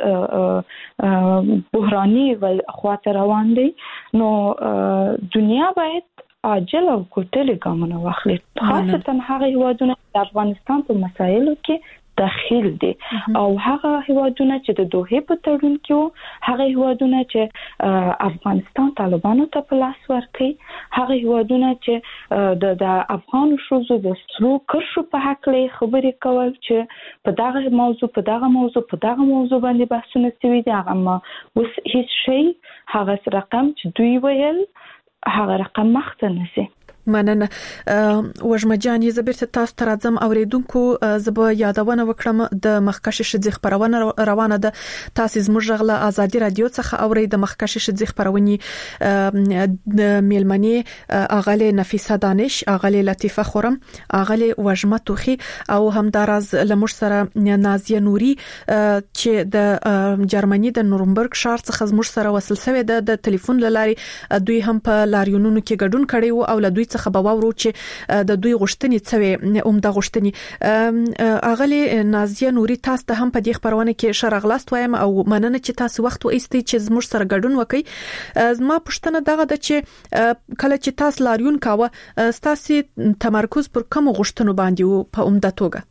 بد بحراني خواته روان دی، نو دنیا باید عاجل او کوټلي ګامونه واخلي، خاصتا هغه هیوادونه چې د افغانستان په مسایلو کې داخل دي، او هغه هیوادونه چې د دوحې په تړون کې وو، هغه هیوادونه چې افغانستان طالبانو ته په لاس ورکړي، هغه هیوادونه چې د افغان ښځو د سرو کرښو په هکله خبرې کول چې په دغه موضوع باندې بحثونه شوي دي، هغه اوس هیڅ شی هغه رقم چې دوی ویل هغه رقم مخته نشي. مننه. وژمجان یې زبرته تاسو ته راځم، اوریدونکو زب یادونه وکړم د مخکښ ښځې خبرونه روانه ده، تاسو زموږ غله ازادي رادیو څخه اوري د مخکښ ښځې خبرونه د میلمنې اغله نفیسه دانش، اغله لطیفه خورم، اغله وژمه توخي او همدارز لمر سره نازیه نوري چې د جرمني د نورنبرګ ښار څخه زموږ سره وصل شوی د ټلیفون لاري، دوی هم په لاریونونو کې ګډون کړي وو او له دوی څخه څخه به وورو چې د دوی غوښتنې څوي عمده غوښتنې اغلی نازیه نوري تاسو ته هم په دې خبرونه کې شرغلاست وایم او مننه چې تاسو وخت وایستئ چې زموږ سره ګډون وکړئ. زما پوښتنه دغه ده چې کله چې تاسو لاریون کاوه تاسو تمرکز پر کوم غوښتنو باندې وو په عمده توګه؟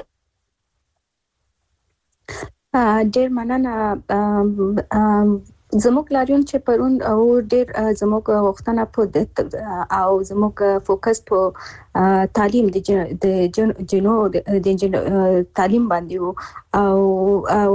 ډېر مننه. زموږ لاریون چې پرون او ډېر زموږ غوښتنه په او زموږ فوکس په تعلیم د جنو تعلیم باندې وو او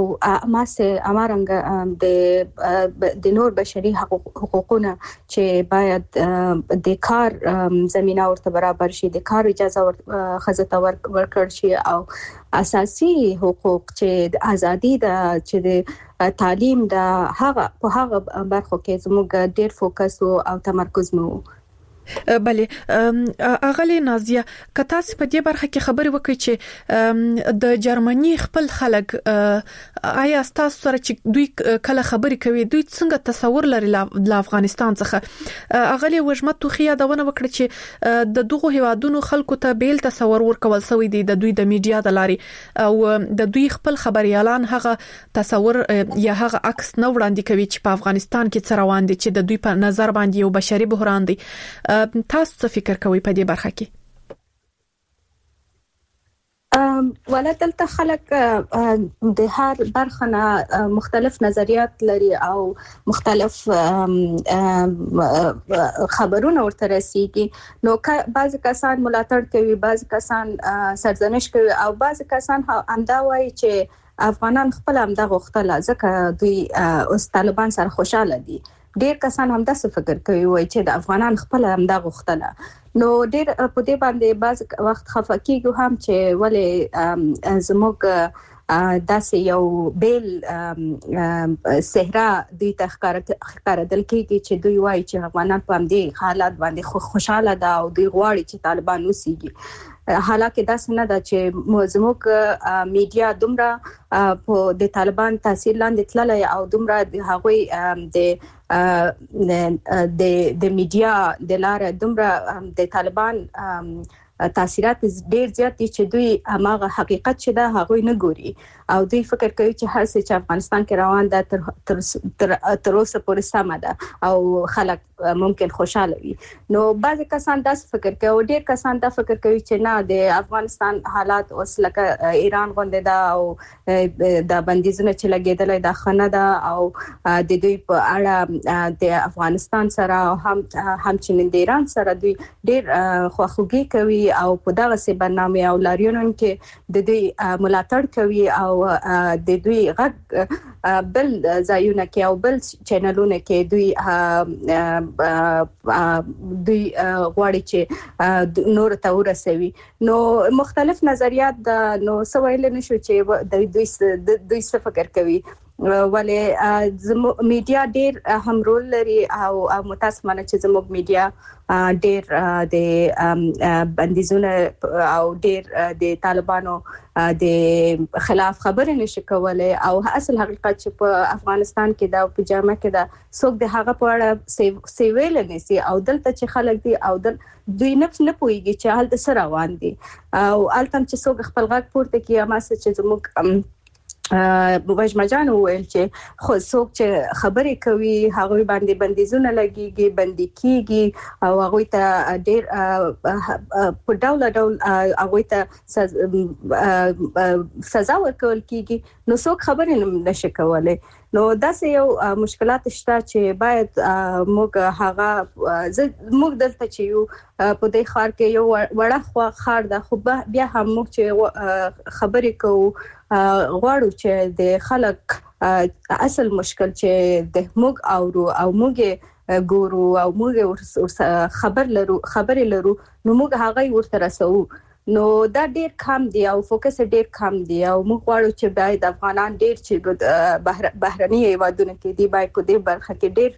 امارنګ د نور بشري حقوقونه چې باید د کار زمينه ورته برابر شي، د کار اجازه خزته ورکړ شي او اساسي حقوق چې د ازادي د چې د تعلیم د هغه په هغه برخو کې زموږ ډېر فوکس او تمرکز مو. بله اغلی نازیه که تاسو په دې برخه کې خبرې وکړئ چې د جرمني خپل خلک آیا تاسو سره چې دوی کله خبرې کوي دوی څنګه تصور لري د افغانستان څخه؟ اغلی وجمت توخی یادونه وکړه چې د دغه هیوادونو خلکو ته بیل تصور ورکول سوی دی د دوی د میډیا د لارې او د دوی خپل خبريالان هغه تصور یا هغه عکس نه وړاندې کوي چې په افغانستان کې څه روان دي چې د دوی په نظر باندې یو بشري بحران دی. تاسو څه فکر کوئ په دې برخه کې؟ ولا دلته خلک د هر برخه نه مختلف نظریات لري او مختلف خبرونه ورته رسیږي. نو بعض کسان ملاتړ کوي، بعض کسان سرزنش کوي او بعض کسان همدا وایي چې افغانان خپل همدا غوښتل ځکه دوی اوس طالبان سره خوشاله دي. ډېر کسان هم دا څه فکر کوي وای چې د افغانان خپل هم دا غوښتنه. نو ډېر په دې باندې بعض وخت خفقېږي هم چې ولې زموږ داسې یو بیل صحرا دوی ته ښکارېدل کېږي چې دوی وایي چې افغانان په همدې حالات باندې خوشاله ده او دوی غواړي چې طالبان وسیږي. حالکه دا څنګه ده چې زموږ میډیا دومره په د طالبان تاثیر لاندې تللی او دومره د هغوی د میډیا د لارې دومره د طالبان تاثیرات ډېر زیات دي چې دوی هغه حقیقت چې دا هغوی نه ګوري او دوی فکر کوي چې هر څه چې افغانستان کې روان ده تر اوسه پورې سمه ده او خلک ممکن خوشاله وي. نو بعض کسان دا فکر کوي او ډېر کسان دا فکر کوي چې نه د افغانستان حالات اوس لکه ایران غونډه ده او د بندیزونه چې لګیدل د خنه ده او د دوی په اړه د افغانستان سره هم چنین د ایران سره دوی ډېر خواخوږي کوي او په دغه سي برنامه او لاریونونو کې د دوی ملاتړ کوي او د دوی غږ بل ځایونه کې او بل چینلونه کې دوی غواړي چې نور ته ورسوي. نو مختلف نظریات نو سوال نشو چې دوی څه فکر کوي ولې میډیا ډېر هم رول لري او متاسفانه چې زموږ میډیا ډېر د بندیزونه او ډېر د طالبانو د خلاف خبرې نشي کولای او اصل حقیقت چې په افغانستان کې دا په جامه کې دا څوک د هغه په اړه سیویل نسی او دلته چې خلک دي او دوی نه پوهیږي چې حالت سره روان دي او التم چې څوک خپل غږ پورته کوي ما چې زموږ بوجمجان وویل چې خو څوک چې خبرې کوي هغه باندې بندیزونه لګيږي بندي کیږي او هغه ته ډېر په ډول هغه ته سزا ورکول کیږي. نو څوک خبرې نشي کولای. نو داسې یو مشکلات شته چې باید موږ دلته چې یو په دې خار کې یو وړه خار ده خو بیا هم موږ چې خبرې کوو غواړو چې د خلک اصل مشکل چې د موږ او موږ ګورو او موږ خبرې لرو نو موږ هغه ورته رسو. نو دا ډېر کم دی او فوکس ډېر کم دی او موږ غواړو چې باید افغانان ډېر چې بهرني هیوادونو کې دی باید په دې برخه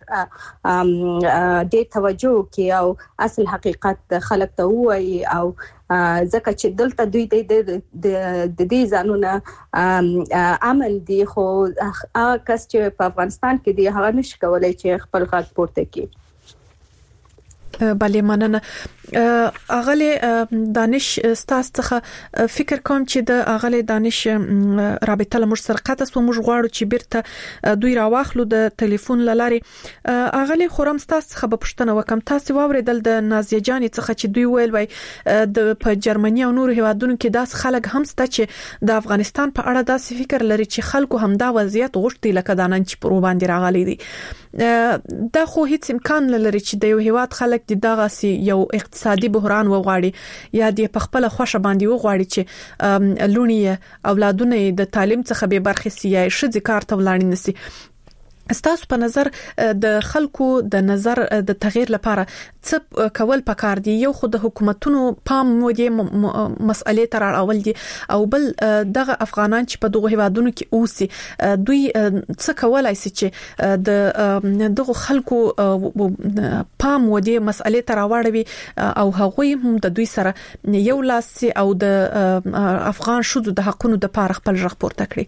کې ډېر توجه وکړي او اصل حقیقت خلک ته وایي او ځکه چې دلته دوی د دې ځانونه امن دي خو هغه کس چې په افغانستان کې دی هغه نشي کولای چې خپل غږ پورته کړي. بله مننه. اغله دانش ستاس څخه فکر کوم چې د اغله دانش رابطه لمر سرقت او موږ غواړو چې بیرته دوی راواخلو د ټلیفون لاري. اغله خورم ستاس څخه په پښتنه وکم تاسو واوریدل د نازیه جان څخه چې دوی ویل وای د په جرمني او نور هیوادونو کې داس خلک هم ست چې د افغانستان په اړه داسې فکر لري چې خلکو هم دا وضعیت غوښتي لکه دانن چې پر باندې راغلي دي. دا خو هیڅ امکان نه لري چې د یو هیواد خلک د دغه یو اقتصادي بحران وغواړي یا د خپل خوښه باندې وغواړي چې لونی اولادونه د تعلیم څخه به برخه سي یا شذ کار ته ولاړ نسی. استاسو په نظر د خلکو د نظر د تغییر لپاره څه کول پکار دي؟ یو خو د حکومتونو پام مودي مسئلې تر اړول دي او بل دغه افغانان چې په دغه هیوادونو کې اوسي دوی څه کولای شي چې د دغه خلکو پام مودي مسئلې تر اړوي او هغوی هم د دوی سره یو لاس او د افغان شذو د حقونو د لپاره خپل رغ پورته کړي.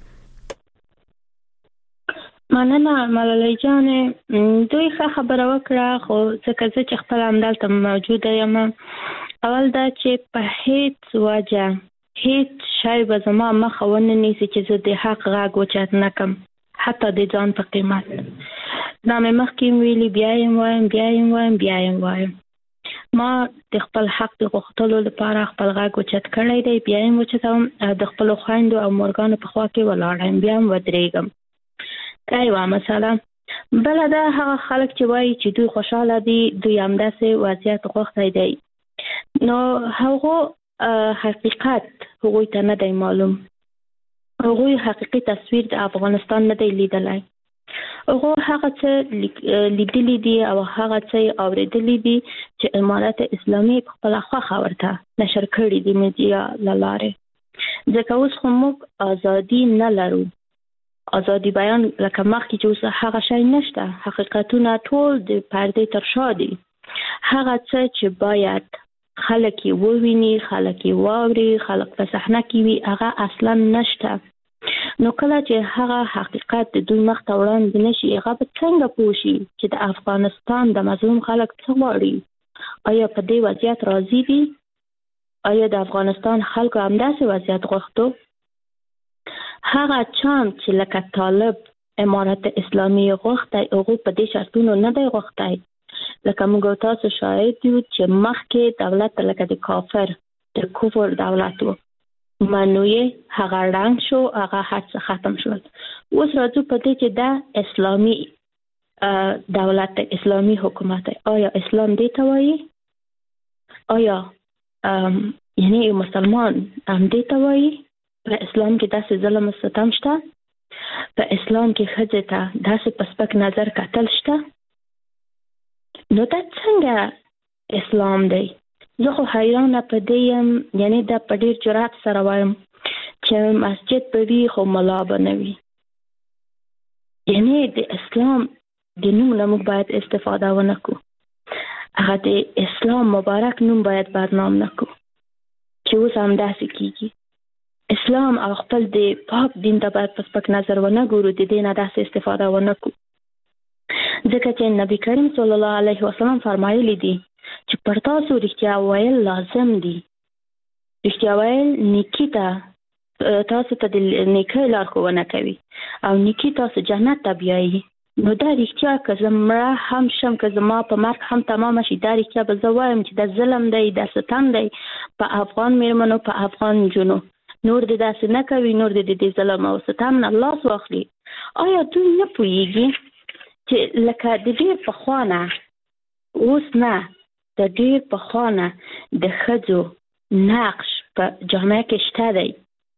مننه ملالۍ جانې، دوی ښه خبره وکړه، خو ځکه زه چې خپل همدلته موجوده یم، اول دا چې په هیڅ وجه هیڅ شی به زما مخه ونه نیسي چې زه د حق غږ اوچت نه کړم، حتی د ځان په قیمت. دا مې مخکې ویلي، بیا یې وایم ما د خپل حق د غوښتلو لپاره خپل غږ اوچت کړی دی، بیا یې اوچتوم، د خپلو خویندو او مورګانو په خوا کې ولاړ یم، بیا هم ودرېږم. دا یوه مسله. بله دا هغه خلک چې وایي چې دوی خوشحاله دي، دوی همداسې وضعیت غوښتی دی، نو هغو حقیقت هغوی ته نه دی معلوم، هغوی حقیقي تصویر د افغانستان نه دی لیدلی، هغو هغه څه لیدلی دي او هغه څه اوریدلی دي چې امارت اسلامي په خپله خوښه ورته نشر کړي دي میډیا له لارې. ځکه اوس خو موږ ازادي نه لرو، ازادي بیان لکه مخکې چې اوس هغه شی نشته، حقیقتونه ټول د پردې تر شا دي. هغه څه چې باید خلک یې وویني، خلک یې واوري، خلک په صحنه کې وي، هغه اصلا نشته. نو کله چې هغه حقیقت د دوی مخ ته وړاندې نشي، هغه به څنګه پوه شي چې د افغانستان د مظلوم خلک څه غواړي؟ آیا په دې وضعیت راضي دي؟ آیا د افغانستان خلکو همداسې وضعیت غوښتو؟ هغه چانس چې لکه طالب امارت اسلامي غوښتی، هغو په دې شرطونو نه دی غوښتی. لکه موږ تاسو شاهد یو چې مخکې دولت لکه د کافر د کفر دولت و، منو یې هغه ړنګ شو، هغه هر څه ختم شول. اوس راځو په دې چې دا اسلامي دولت، اسلامي حکومت، آیا اسلام دې ته وایي؟ آیا یعنی مسلمان هم دې ته وایي؟ په اسلام کې داسې ظلم او ستم شته؟ په اسلام کې ښځې ته داسې په سپک نظر کتل شته؟ نو دا څنګه اسلام دی؟ زه خو حیرانه په دې یم، یعنی دا په ډېر جرأت سره وایم چې مسجد به وي خو ملا به نه وي. یعنی د اسلام د نوم نه موږ باید استفاده ونه کړو، هغه د اسلام مبارک نوم باید بدنام نه کړو چې اوس همداسې کېږي. اسلام او خپل د پاک دین ته باید په سپک نظر ونه ګورو، د دې نه داسې استفاده ونه کړو، ځکه چې نبی کریم صلی الله علیه وسلم فرمایلی دي چې پر تاسو رښتیا ویل لازم دي. رښتیا ویل نیکي ته، تاسو ته د نیکۍ لارښوونه کوي او نیکي تاسو جنت ته بیایي. نو دا رښتیا که زه مړه هم شم، که زما په مرګ هم تمامه شي، دا رښتیا به زه وایم چې دا ظلم دی، دا ستم دی په افغان میرمنو، په افغان نجونو. نور دې داسې نه کوي، نور دې د ظلم او ستم نه لاس واخلي. آیا دوی نه پوهیږي چې لکه د ډېر پخوا نه، اوس نه، د ډېر پخوا نه د ښځو نقش په جامعه کې شته دی؟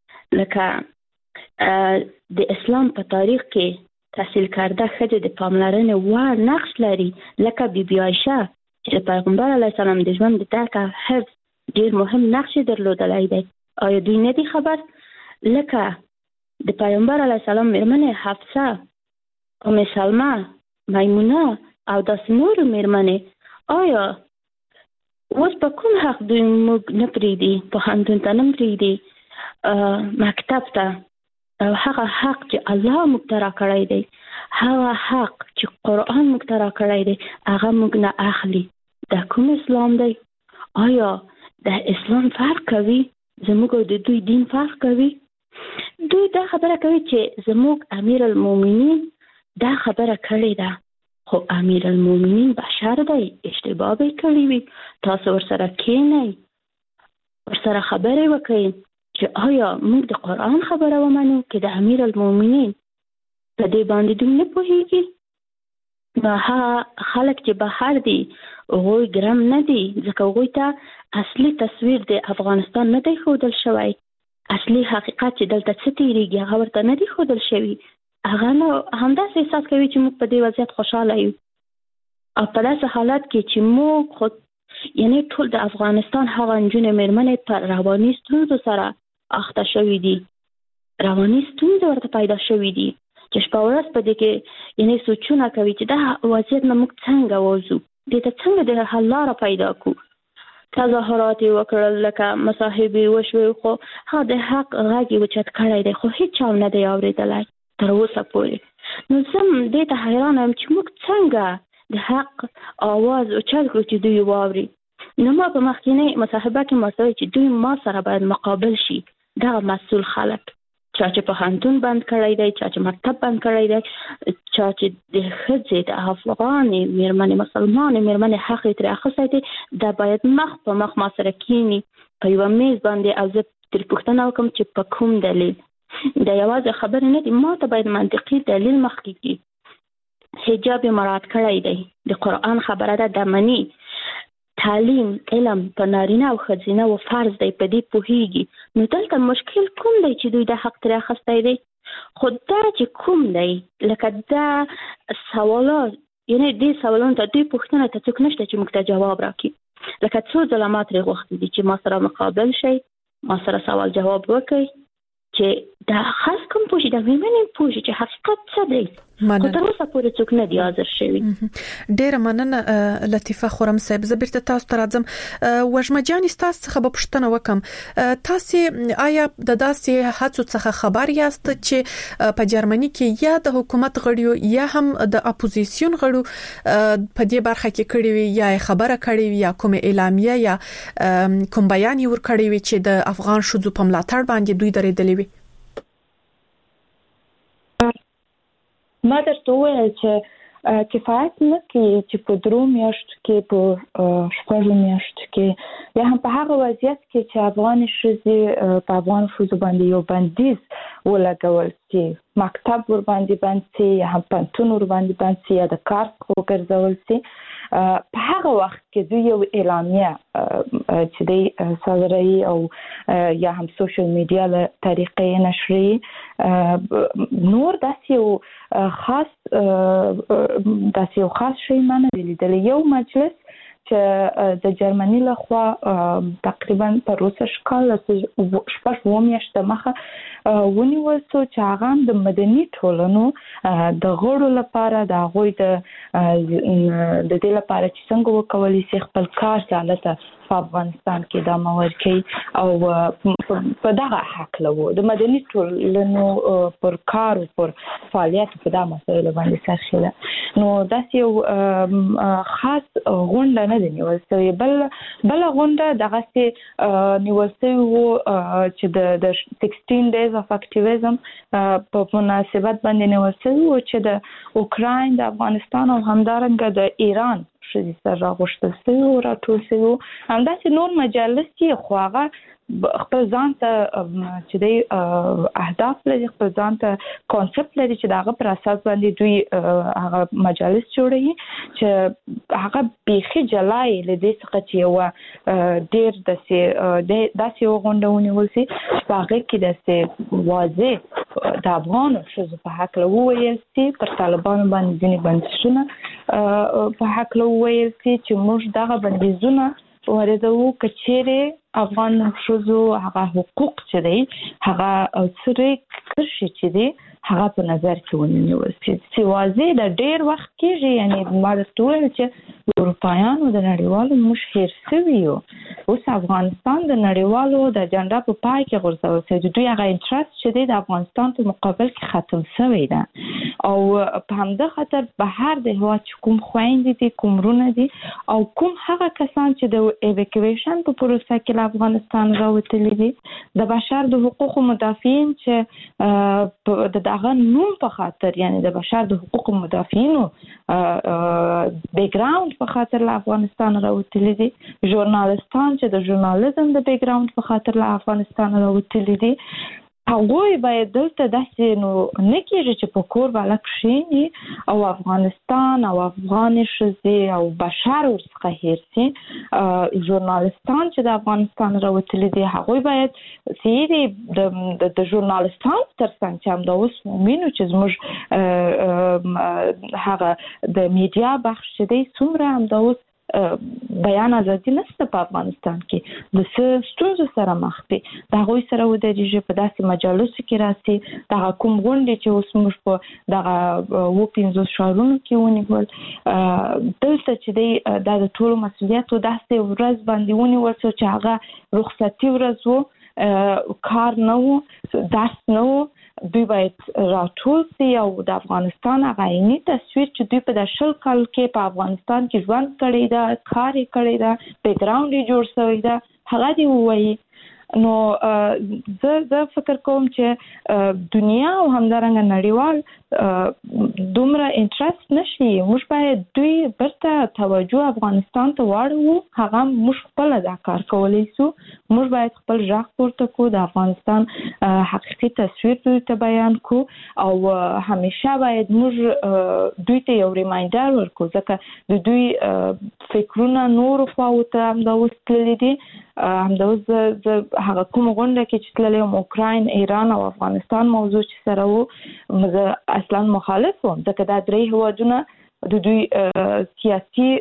لکه د اسلام په تاریخ کې تحصیل کرده ښځې د پاملرنې وړ نقش لري، لکه بیبي عایشه چې د پیغمبر علیه السلام د ژوند د درک او حفظ ډېر مهم نقش درلودلی دی. آیا دوی نه دي خبر؟ لکه د پیغمبر علیه السلام میرمنې حفصه، ام سلمه، میمونه او داسې نورو میرمنې، آیا اوس په کوم حق دوی موږ نه پرېږدي، پوهنتون ته نه پرېږدي، مکتب ته؟ او هغه حق چې الله موږ ته راکړی دی، هغه حق چې قرآن موږ ته راکړی دی، هغه موږ نه اخلي. دا کوم اسلام دی؟ آیا د اسلام فرق کوي؟ زموږ او د دوی دین فرق کوي؟ دوی دا خبره کوي چې زموږ امیر المؤمنین دا خبره کړې ده، خو امیر المؤمنین بشر دی، اشتباه به کړی وي. تاسو ورسره کینئ، ورسره خبرې وکړئ چې آیا موږ د قرآن خبره ومنو که د امیر المؤمنین؟ په دې باندې دوی نه پوهیږي. نو هغه خلک چې بهر دي هغوی ګرم نه دي، ځکه هغوی ته اصلي تصویر د افغانستان نه دی ښودل شوی. اصلي حقیقت چې دلته څه تیریږي هغه ورته نه دی ښودل شوی. هغه نو همداسې احساس کوي چې موږ په دې وضعیت خوشحاله یو، او په داسې حالت کې چې موږ خود یعنی ټول د افغانستان هغه نجونې مېرمنې په رواني ستونزو سره اخته شوي دي، رواني ستونزې ورته پیدا شوي دي چې شپه ورځ په دې کې یعنی سوچونه کوي چې دا وضعیت نه موږ څنګه ووځو، دې ته څنګه د حل لاره پیدا کړو. تظاهرات یې وکړل، لکه مصاحبې وشوې، خو هغه د حق غږ یې اوچت کړی دی، خو هېڅ چا نه دی اورېدلی تر اوسه پورې. نو زه دې ته حیرانه یم چې موږ څنګه د حق آواز اوچت کړو چې دوی واوري. نو ما په مخکینۍ مصاحبه کې ما سره چې دوی ما سره باید مقابل شي، دغه مسؤل خلک، چا چې پوهنتون بند کړی دی، چا چې مکتب بند کړی دی، چا چې د ښځې د افغانې مېرمنې مسلمانې مېرمنې حق یې ترې اخیستی دی، دا باید مخ په مخ ما سره کینی په یوه میز باندې، او زه ترې پوښتنه وکړم چې په کوم دلیل. دا یوازې خبرې نه دي، ما ته باید منطقي دلیل مخکې کړي. حجاب یې مراعات کړی دی، د قرآن خبره ده، د مني تعلیم علم په نارینه او ښځینه و فرض دی، په دې پوهیږي. نو دلته مشکل کوم دی چې دوی د حق ترې اخیستی دی؟ خو دا چې کوم دی، لکه دا سوالات، یعنی دې سوالونو ته دوی پوښتنه ته څوک نشته چې موږ ته جواب راکړي. لکه څو ځله ما ترې غوښتي دي چې ما سره مقابل شئ، ما سره سوال جواب وکړئ، چې دا خاص کوم پوه شي، دا مېرمنې پوه شي چې حقیقت څه دی. خو تر اوسه پورې څوک نه دی حاضر شوي. ډېره مننه لطیفه خورم صاحب. زه بیرته تاسو ته راځم. وژمه جانې ستاسو څخه به پوښتنه وکم، تاسې آیا د داسې هڅو څخه خبر یاست چې په جرمني کې یا د حکومت غړیو یا هم د اپوزیسیون غړو په دې برخه کې کړي وي، یا خبره کړي وي، یا کوم اعلامیه یا کوم بیان ور کړی وي چې د افغان ښځو په ملاتړ باندې دوی درېدلي وي؟ ما درته وویل چې کفایت نه کوي چې په 3 میاشتو کې، په 4 میاشتو کې، یا هم په هغه وضعیت کې چې افغان ښځې په افغان ښځو باندې یو بندیز ولګول شي، مکتب ور باندې بند شي، یا هم پوهنتون ور باندې بند شي، یا د کار څخه وګرځول شي. په هغه وخت کې دوی یو اعلامیه چې دی صادروي، او یا هم سوشل میډیا له طریقې نشري. نور داسې یو خاص شی ما نه دی لیدلی. یو مجلس چې د جرمني لخوا تقریبا په روسه کال 6 میاشتې مخه ونیول شو، چې هغه د مدني ټولنو د غړو لپاره د هغوی د دې لپاره چې څنګه وکولی شي خپل کار سالته په افغانستان کې ادامه ورکړي، او په دغه حق له د مدني ټولنو پر کار او پر فعالیت په دغه مسایلو باندې سرخیله. نو داسې یو خاص غونډه نه دی نیول شوې، بل غونډه دغسې نیول شوې وو چې د 16 days of activism په مناسبت باندې نیول شوې وو، چې د اوکراین، د افغانستان او همدارنګه د ایران ښځې سره راغوښتل شوي وو، راټول شوي وو. همداسې نور مجالس چې خو هغه خپل ځان ته چې دی اهداف لري، خپل ځان ته کانسپټ لري چې د هغه پر اساس باندې دوی هغه مجالس جوړوي، چې هغه بیخي جلا یې له دې څخه چې یوه ډېر داسې یوه غونډه ونیول شي چې په هغې کې داسې واضح د افغانو ښځو په هکله وویل شي، پر طالبانو باندې ځینې بندیزونه په هکله وویل شي چې موږ دغه بندیزونه وردوو که چیرې افغان ښځو هغه حقوق چې دی، هغه څه کرښې چې دی، هغه په نظر کې ونیول شي. چې واضح د ډېر وخت کېږي، یعنې ما درته وویل چې اروپایانو د نړیوالو مشهیر سویو اوس افغانستان د نړیوالو د اجنډا په پای کې غورځول شوی د دوی هغه انټرست چې د افغانستان په مقابل کې ختم شوی ده او په همدا خاطر بهر د هوا کوم خويندې دي کوم رونه دي او کوم هغه کسان چې د ایویکویشن په پروسه کې له افغانستان راوتلي دي د بشر د حقوقو مدافعین چې د دغه نوم په خاطر یعنی د بشر د حقوقو مدافعینو بیک ګراوند په خاطر له افغانستان راوتلي دي ژورنالستان چې د ژورنالیزم د بیک ګراوند په خاطر له افغانستان راوتلي دي هغوی باید دلته داسې نو نه کېږي چې په کور بالا کښېني او افغانستان او افغان ښځې او بشر ورڅخه هېر شي. ژورنالستان چې د افغانستان راوتلي دي هغوی باید د ژورنالستان تر څنګ چې همدا اوس وینو چې زموږ هغه د میډیا بخش چې دی څومره همدا اوس بیان ازادي نشته په افغانستان کې د څه ستونزو سره مخ دي د هغوی سره ودرېږي په داسې مجالسو کې راسي دغه کوم غونډې چې اوس موږ په دغه 15 ښارونو کې ونیول دلته چې دی دا د ټولو مسؤلیتو داسې ورځ باندې ونیول چې هغه رخصتي ورځ و کار نه و درس نه و دوی باید راټول سي او د افغانستان هغه عیني تصویر چې دوی په د 20 کال کې په افغانستان کې ژوند کړی دا کار یې کړی دا بیک ګراوند یې جوړ شوی دا هغه دی وایي نو زه فکر کوم چې دنیا او همدارنګه نړیوال دومره انټرست نشي موږ باید دوی برته توجه افغانستان ته واړو هغه موږ خپل دا کار کولای شو موږ باید خپل ځخ پورته کو د افغانستان حقیقي تصویر دوی ته بیان کو او همیشه باید موږ دوی ته یو ریمایندر ورکو ځکه د دوی فکرونه نور خواته هم دا وستلې دي همدا هغه کوم غونډه کې چې تللې اوکراین ایران او افغانستان موضوع چې سره وو زه اصلا مخالف وم ځکه دا درې هیوادونه د دوی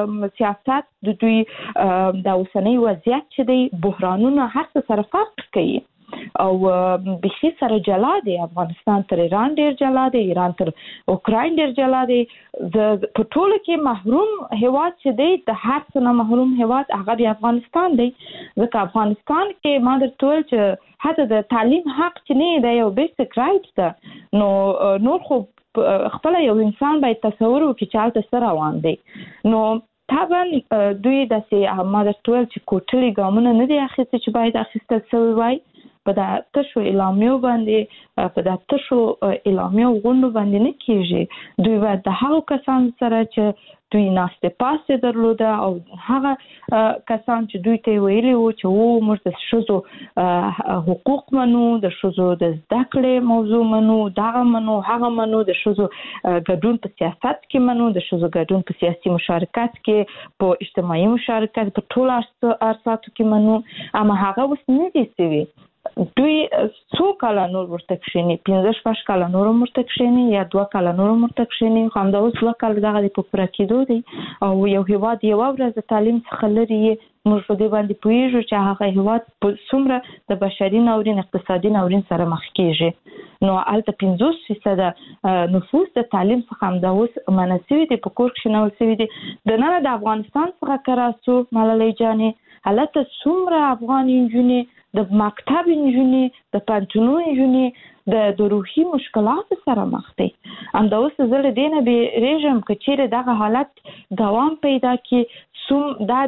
سیاست د دوی د اوسنۍ وضعیت چې دی بحرانونه هر څه سره فرق کوي او بخي سره جلا دی افغانستان تر ایران ډیر جلا دی ایران تر اوکراین ډیر جلا دی د پټول کې محروم هواد چې دی د هر څه نه محروم هواد هغه د افغانستان دی ځکه افغانستان کې ما درته ویل چې حتی د تعلیم حق چې نه دی یو بیسیک رایټ ده نو نور خو خپل یو انسان باید تصور وکړي چې هلته څه روان دی نو طبعا دوی داسې ما درته ویل چې کوټلي ګامونه نه دي اخیستي چې باید اخیستل شوي وای په دا تشو اعلامیو باندې په دا تشو اعلامیو غونډو باندې نه کېږي دوی باید د هغو کسانو سره چې دوی ناستې پاسې درلوده او هغه کسان چې دوی ته ویلي وو چې موږ د ښځو حقوق منو د ښځو د زده کړې موضوع منو دغه منو هغه منو د ښځو ګډون په سیاست کې منو د ښځو ګډون په سیاسي مشارکت کې په اجتماعي مشارکت په ټولو ارساتو کې منو اما هغه اوس نه دي شوي دوی څو کاله نور ورته کښېني 15 کاله نور ورته کښېني یا 2 کاله نور ورته کښېني همدا اوس 2 کاله دغه په پوره کېدو دی او یو هیواد یو ورځ تعلیم څخه لري موږ په دې باندې پوهیږو چې هغه هیواد په څومره د بشري ناورین اقتصادي ناورین سره مخ کېږي نو هلته 50% نفوس د تعلیم څخه همدا اوس منع شوي دي په کور کښېنول شوي دي دننه د افغانستان څخه کراسو ملالۍ جانې هلته څومره افغان نجونې د مکتب نجونې د پانتونو نجونې د روحي مشکلاتو سره مخ دي همدا اوس زه له دې نه بیریږم که چیرې دغه حالت دوام پیدا کړي دا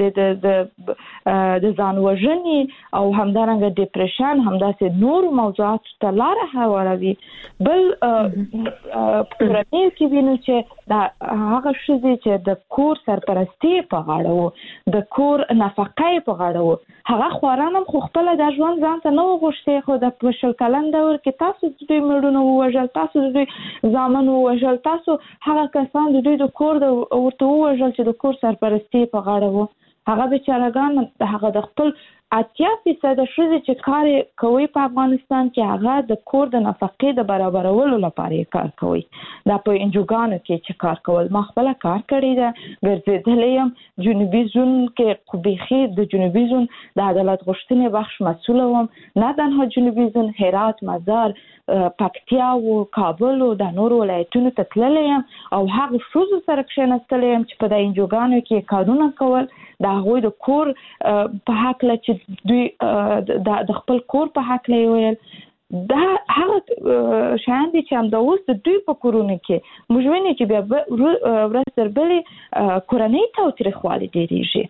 د ځان وژنې او همدارنګه ډیپریشن همداسې نور موضوعاتو ته لاره هواروي بل کورنۍ کې وینو چې دا هغه ښځې چې د کور سرپرستي په غاړه وو د کور نفقه په غاړه وو هغه خواران هم خو خپله دا ژوند ځان ته نه وغوښتې خو د په 20 کلن دور کې تاسو د دوی مړونه ووژل تاسو د دوی زامن ووژل تاسو هغه کسان د دوی د کور ورته ووژل چې د کور سرپرستي په غاړه وو هغه بیچارهګان هغه د خپل 80% ښځې چې کار کوي په افغانستان کې هغه د کور د نفقې د برابرولو لپاره کار کوي دا په انجوګانو کې چې کار کول ما خپل کار کړی دا ګرځېدلې يم جنوبي زون کې قبيخي د جنوبي زون د عدالت غوښتنې بخش مسؤل وم نه تنها جنوبي زون هرات مزار پکتیا او کابل او د نور ولایتونو ته تللم او هغه شوزو سره کښینستلم چې په د انجوګانو کې کارونه کول د هغوی د کور په حق له چې دوی د خپل کور په حق له ویل دا هغه شان دي چې هم د اوس د دوی په کورونه کې موږ ویني چې بیا ورځ تر بلې کورنۍ تاوتریخوالی ډېرېږي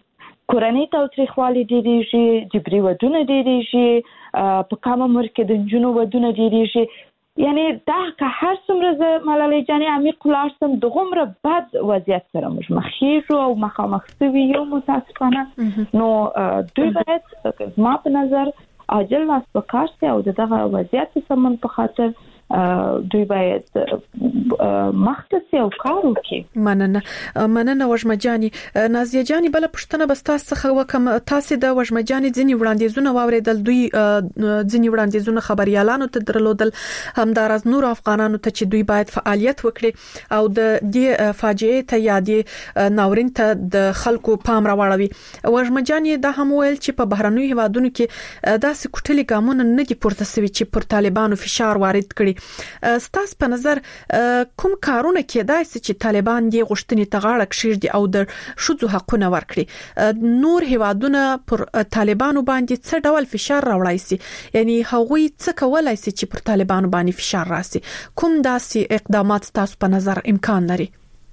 جبري ودونه ډېرېږي په کم عمر کې د نجونو ودونه ډېرېږي یعنی دا که هر څومره زه ملالۍ جانې عمیق ولاړ سم دغومره بد وضعیت سره موږ مخ کېږو او مخامخ سوي یو متاسفانه نو دوی باید زما په نظر عاجل لاس په کار سي او دغه وضعیت سمون په خاطر دوی باید مخته سي او کار وکړي. مننه وژمه جاني. نازیه جاني بل پښتنه بس تاسو څخه وکم تاسو د وژمه جاني ځنی وړاندیزونه واوریدل دوی ځنی وړاندیزونه خبريالانو ته درلودل همدارز نور افغانانو ته چې دوی باید فعالیت وکړي او د دې فاجعه ته یادې ناورین ته د خلکو پام راوړوي. وژمه جاني دا هم ویل چې په بهرنیو هیوادونو کې داسې کوټلي ګامونه نه دي پورته شوي چې پر طالبانو فشار وارد کړي. ستاسو په نظر کوم کارونه کېدای شي چې طالبان دې غوښتنې ته غاړه کښیږدي او د شذو حقونه ورکړي؟ نور هیوادونه پر طالبانو باندې څه ډول فشار راوړای شي؟ یعنی هغوی څه کولای شي چې پر طالبانو باندې فشار راسي؟ کوم داسې اقدامات تاسو په نظر امکان لري؟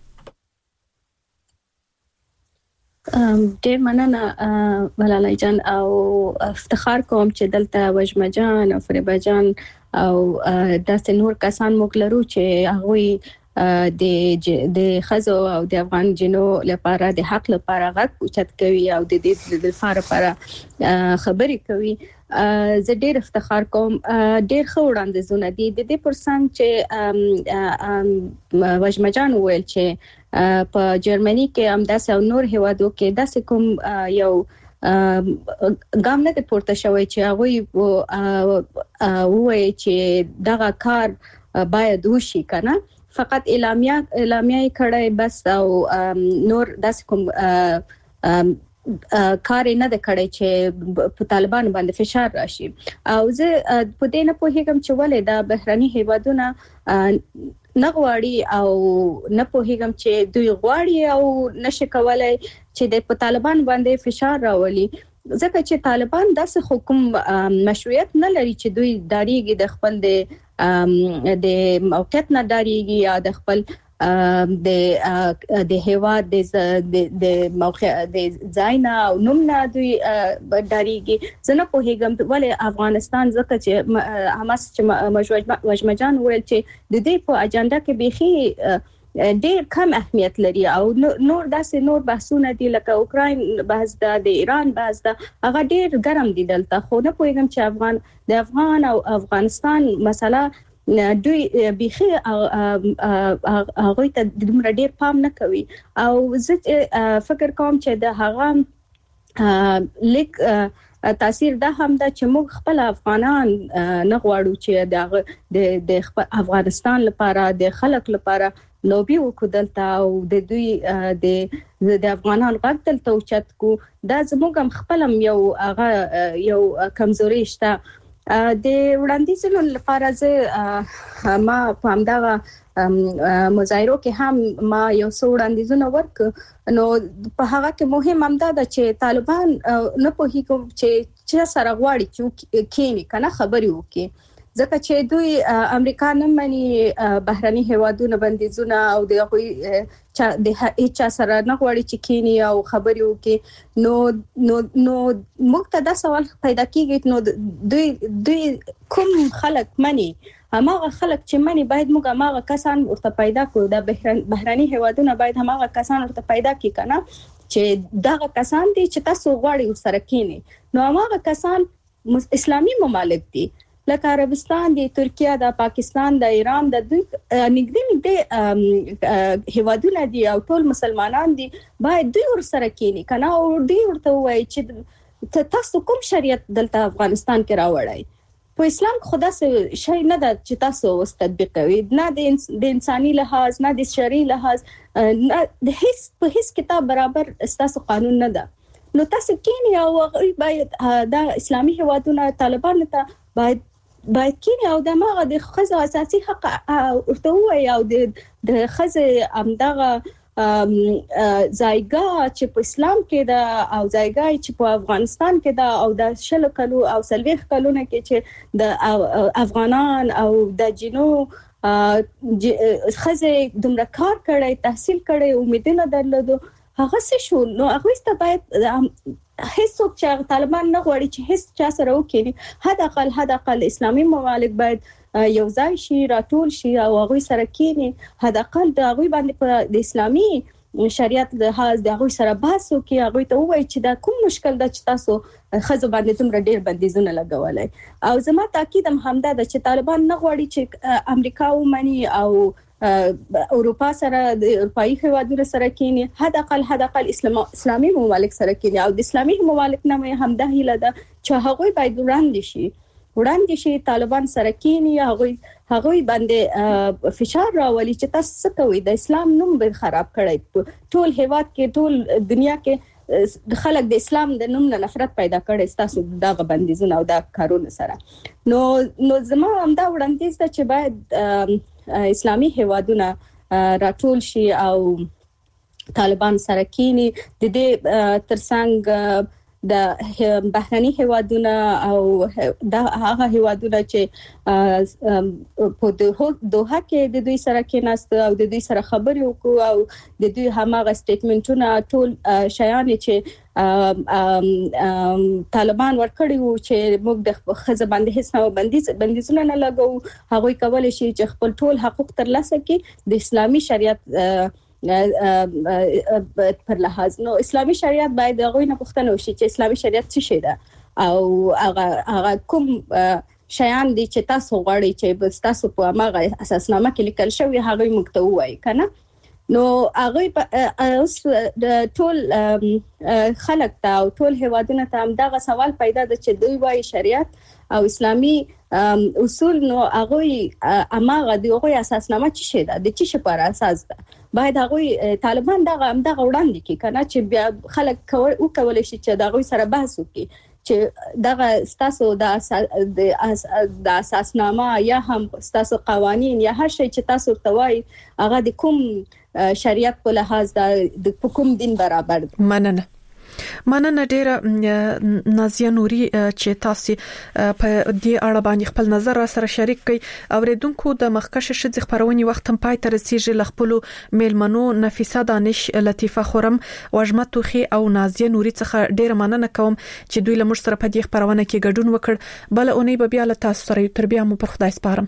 ډېر مننه ملالۍ جان او افتخار کوم چې دلته وژمه جان او فریبا جان او داسې نور کسان موږ لرو چې هغوی د خزو او د افغان جنو لپاره د حق لپاره غږ اوچت کوي او د دې لپاره خبرې کوي. زه ډېر افتخار کوم. ډېر ښه وړاندیزونه دي د دې پرسنګ چې وژمه جان وویل چې په جرمني کې هم داسې او نور هیوادو کې داسې کوم یو ګام نه پورته شوی چې هغه وایي چې دغه کار باید وشي کنه فقط اعلامیه کړای بس او نور داسې کوم کار نه د کړی چې په طالبانو باندې فشار راشي. او زه په دې نه پوهیږم چې ولې دا بهرني هیوادونه نه غواړي او نه پوهیږم چې دوی غواړي او نشي کولای چې د طالبان باندې فشار راولي ځکه چې طالبان داسې حکم مشروعیت نه لري چې دوی داریږي د خپل د موقعیت نه داریږي یا د خپل د هیواد د موقع د ځاینا او نومنا دوی داریږي. زه نه پوهیږم ولې افغانستان ځکه چې حماس چې وژمه جان ویل چې د دې په اجنډا کې بيخي ډېر کم اهمیت لري او نور داسې نور بحثونه دي لکه اوکراین بحث ده د ایران بحث ده هغه ډېر ګرم دي دلته خو نه پوهیږم چې افغان او افغانستان مسله دوی بيخي هغه ته دومره ډېر پام نه کوي او زه فکر کوم چې د هغه لیک تاثیر دا هم دا چې موږ خپل افغانان نه غواړو چې د افغانستان لپاره د خلک لپاره لوبي وکړو دلته او د دوی د افغانان غږ دلته اوچت کو دا زموږ هم خپل یو کمزوري شته. د وړاندیزونو لپاره زه ما په همدغه مظاهرو کې هم ما یو څو وړاندیزونه ورک نو په هغه کې مهم هم دا چې طالبان نه پوهیږي چې سره غواړي چې کینی کنه خبري وکړي ځکه چې دوی امریکا نه مني بهرني هیوادونه بندیزونه او د هیڅ سره نه غواړي چې کینی او خبري وکړي نو موږ ته دا سوال پیدا کیږي نو دوی کوم خلک مني هماغه خلک چې مني باید موږ هماغه کسان ورته پیدا کړو د بهرني هیوادونه باید هماغه کسان ورته پیدا کړي کنه چې دغه کسان دي چې تاسو غواړئ ورسره کینی نو هماغه کسان اسلامي ممالک دي لکه عربستان دی ترکیه دا پاکستان دا ایران دا دوی نږدې هیوادونه دي او ټول مسلمانان دي باید دوی ورسره کینی کنه او دوی ورته وایي چې تاسو کوم شریعت دلته افغانستان کې راوړی په اسلام خدا څه شی نه ده چې تاسو اوس تطبیق کوي نه د انساني لحاظ نه د شرعي لحاظ نه د هیڅ کتاب برابر تاسو قانون نه ده نو تاسو کینی او باید دا اسلامي هیوادونه طالبان ته باید باید کینی او دغه د خزو اساسي حق ورته وای او د خزه امدغه زایګه چې په اسلام کې دا او زایګه چې په افغانستان کې دا او د شل کلو او سلويخ کلونه کې چې د افغانان او د جنو خزه دومره کار کړی تحصیل کړی امیدونه درلودو هغه څه شو نو هغه ست باید هیڅوک چې طالبان نه غواړي چې هیڅ چا سره وکړي حد اقل اسلامي ممالک باید یو ځای شي راټول شي او هغه سره کېني حد اقل د هغه باندې په د اسلامي شریعت د هغه سره بحث وکړي هغه ته وایي چې دا کوم مشکل ده چې تاسو خزو باندې تم ډېر بندیزونه لګولای او زما تاکید هم همدا ده چې طالبان نه غواړي چې امریکا ومني او اروپا سره د اروپאי هیوادونو سره کېني حد اقل اسلامي ممالک سره کېني او د اسلامي ممالک نه همدا هیله ده چې هغه باید وړاندې شي طالبان سره کېني هغه باندې فشار راولي چې تاسو څه کوئ د اسلام نوم به خراب کړئ ټول هیواد کې ټول دنیا کې خلک د اسلام د نوم نه نفرت پیدا کړي تاسو دغه بندیزونه او د کارونه سره نو زما همدا وړاندیز ده چې باید اسلامي هیوادونه راټول شي او طالبان سره کېني د دې ترڅنګ د بهرني هیوادونه او د هغه هیوادونه چې په دوحه کې د دوی سره کېناست او د دوی سره خبرې وکړو او د دوی هماغه سټیټمنټونه ټول شیان چې طالبان ورکړي وو چې موږ د خزه باندې هیڅ نو بندیزونه نه لګو هغه کولای شي چې خپل ټول حقوق ترلاسه کړي د اسلامي شریعت پر لحاظ نو اسلامي شریعت باید هغه نه پوښتنه وشي چې اسلامي شریعت څه شي ده او هغه کوم شیان دي چې تاسو غواړئ چې تاسو په هغه اساسنامه کې لیکل شوی هغه موږ ته وایي کنه نو هغه اوس ټول خلک ته او ټول هیوادونو ته هم دا سوال پیدا ده چې دوی وایي شریعت او اسلامي اصول نو هغه اماغه دی هغه اساسنامه چې شه ده د چې پر اساس ده باید هغه طالبان دغه وړاندې کی کنه چې بیا خلک کولای شي چې دغه سره بحث وکړي چې دغه ستاسو د اساسنامه یا هم ستاسو قوانين یا هر شی چې تاسو توای هغه د کوم شریعت په لحاظ د کوم دین برابر مننه ډیره نازیه نوري چې تاسو په دې اړه باندې خپل نظر را سره شریک کړئ اوریدونکو د مخکښ شذ خبرونې وخت هم پای ته رسیدي لخپلو میلمنو نفیسه دانش لطیفه خورم وجمه توخي او نازیه نوري څخه ډیره مننه کوم چې دوی له موږ سره په دې خبرونه کې ګډون وکړ بل اونۍ به بیا له تاسو سره تر بیا مو پر خدای سپارم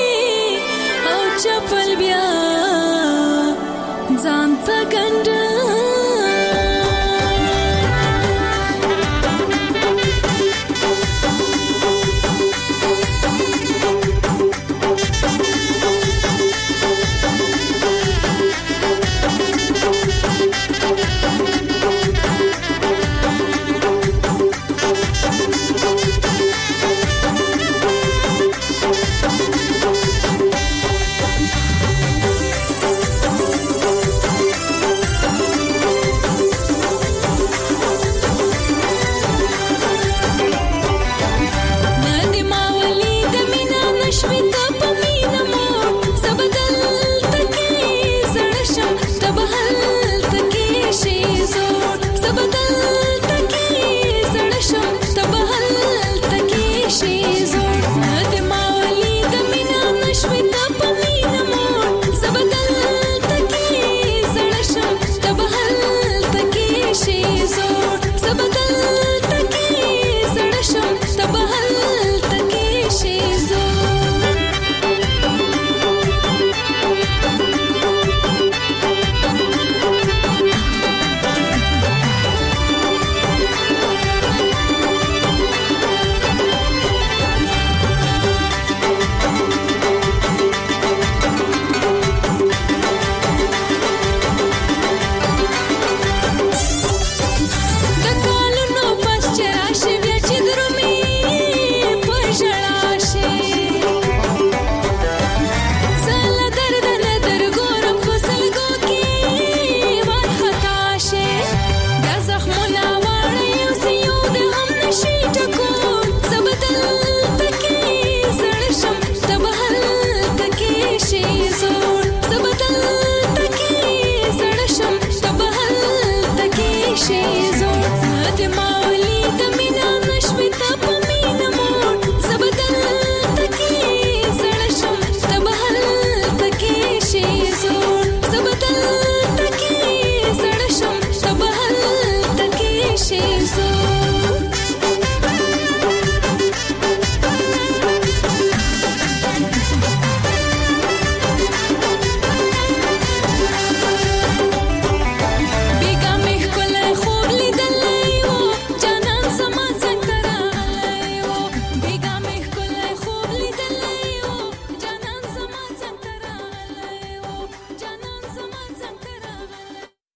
چپل بیا ځان ته ګنده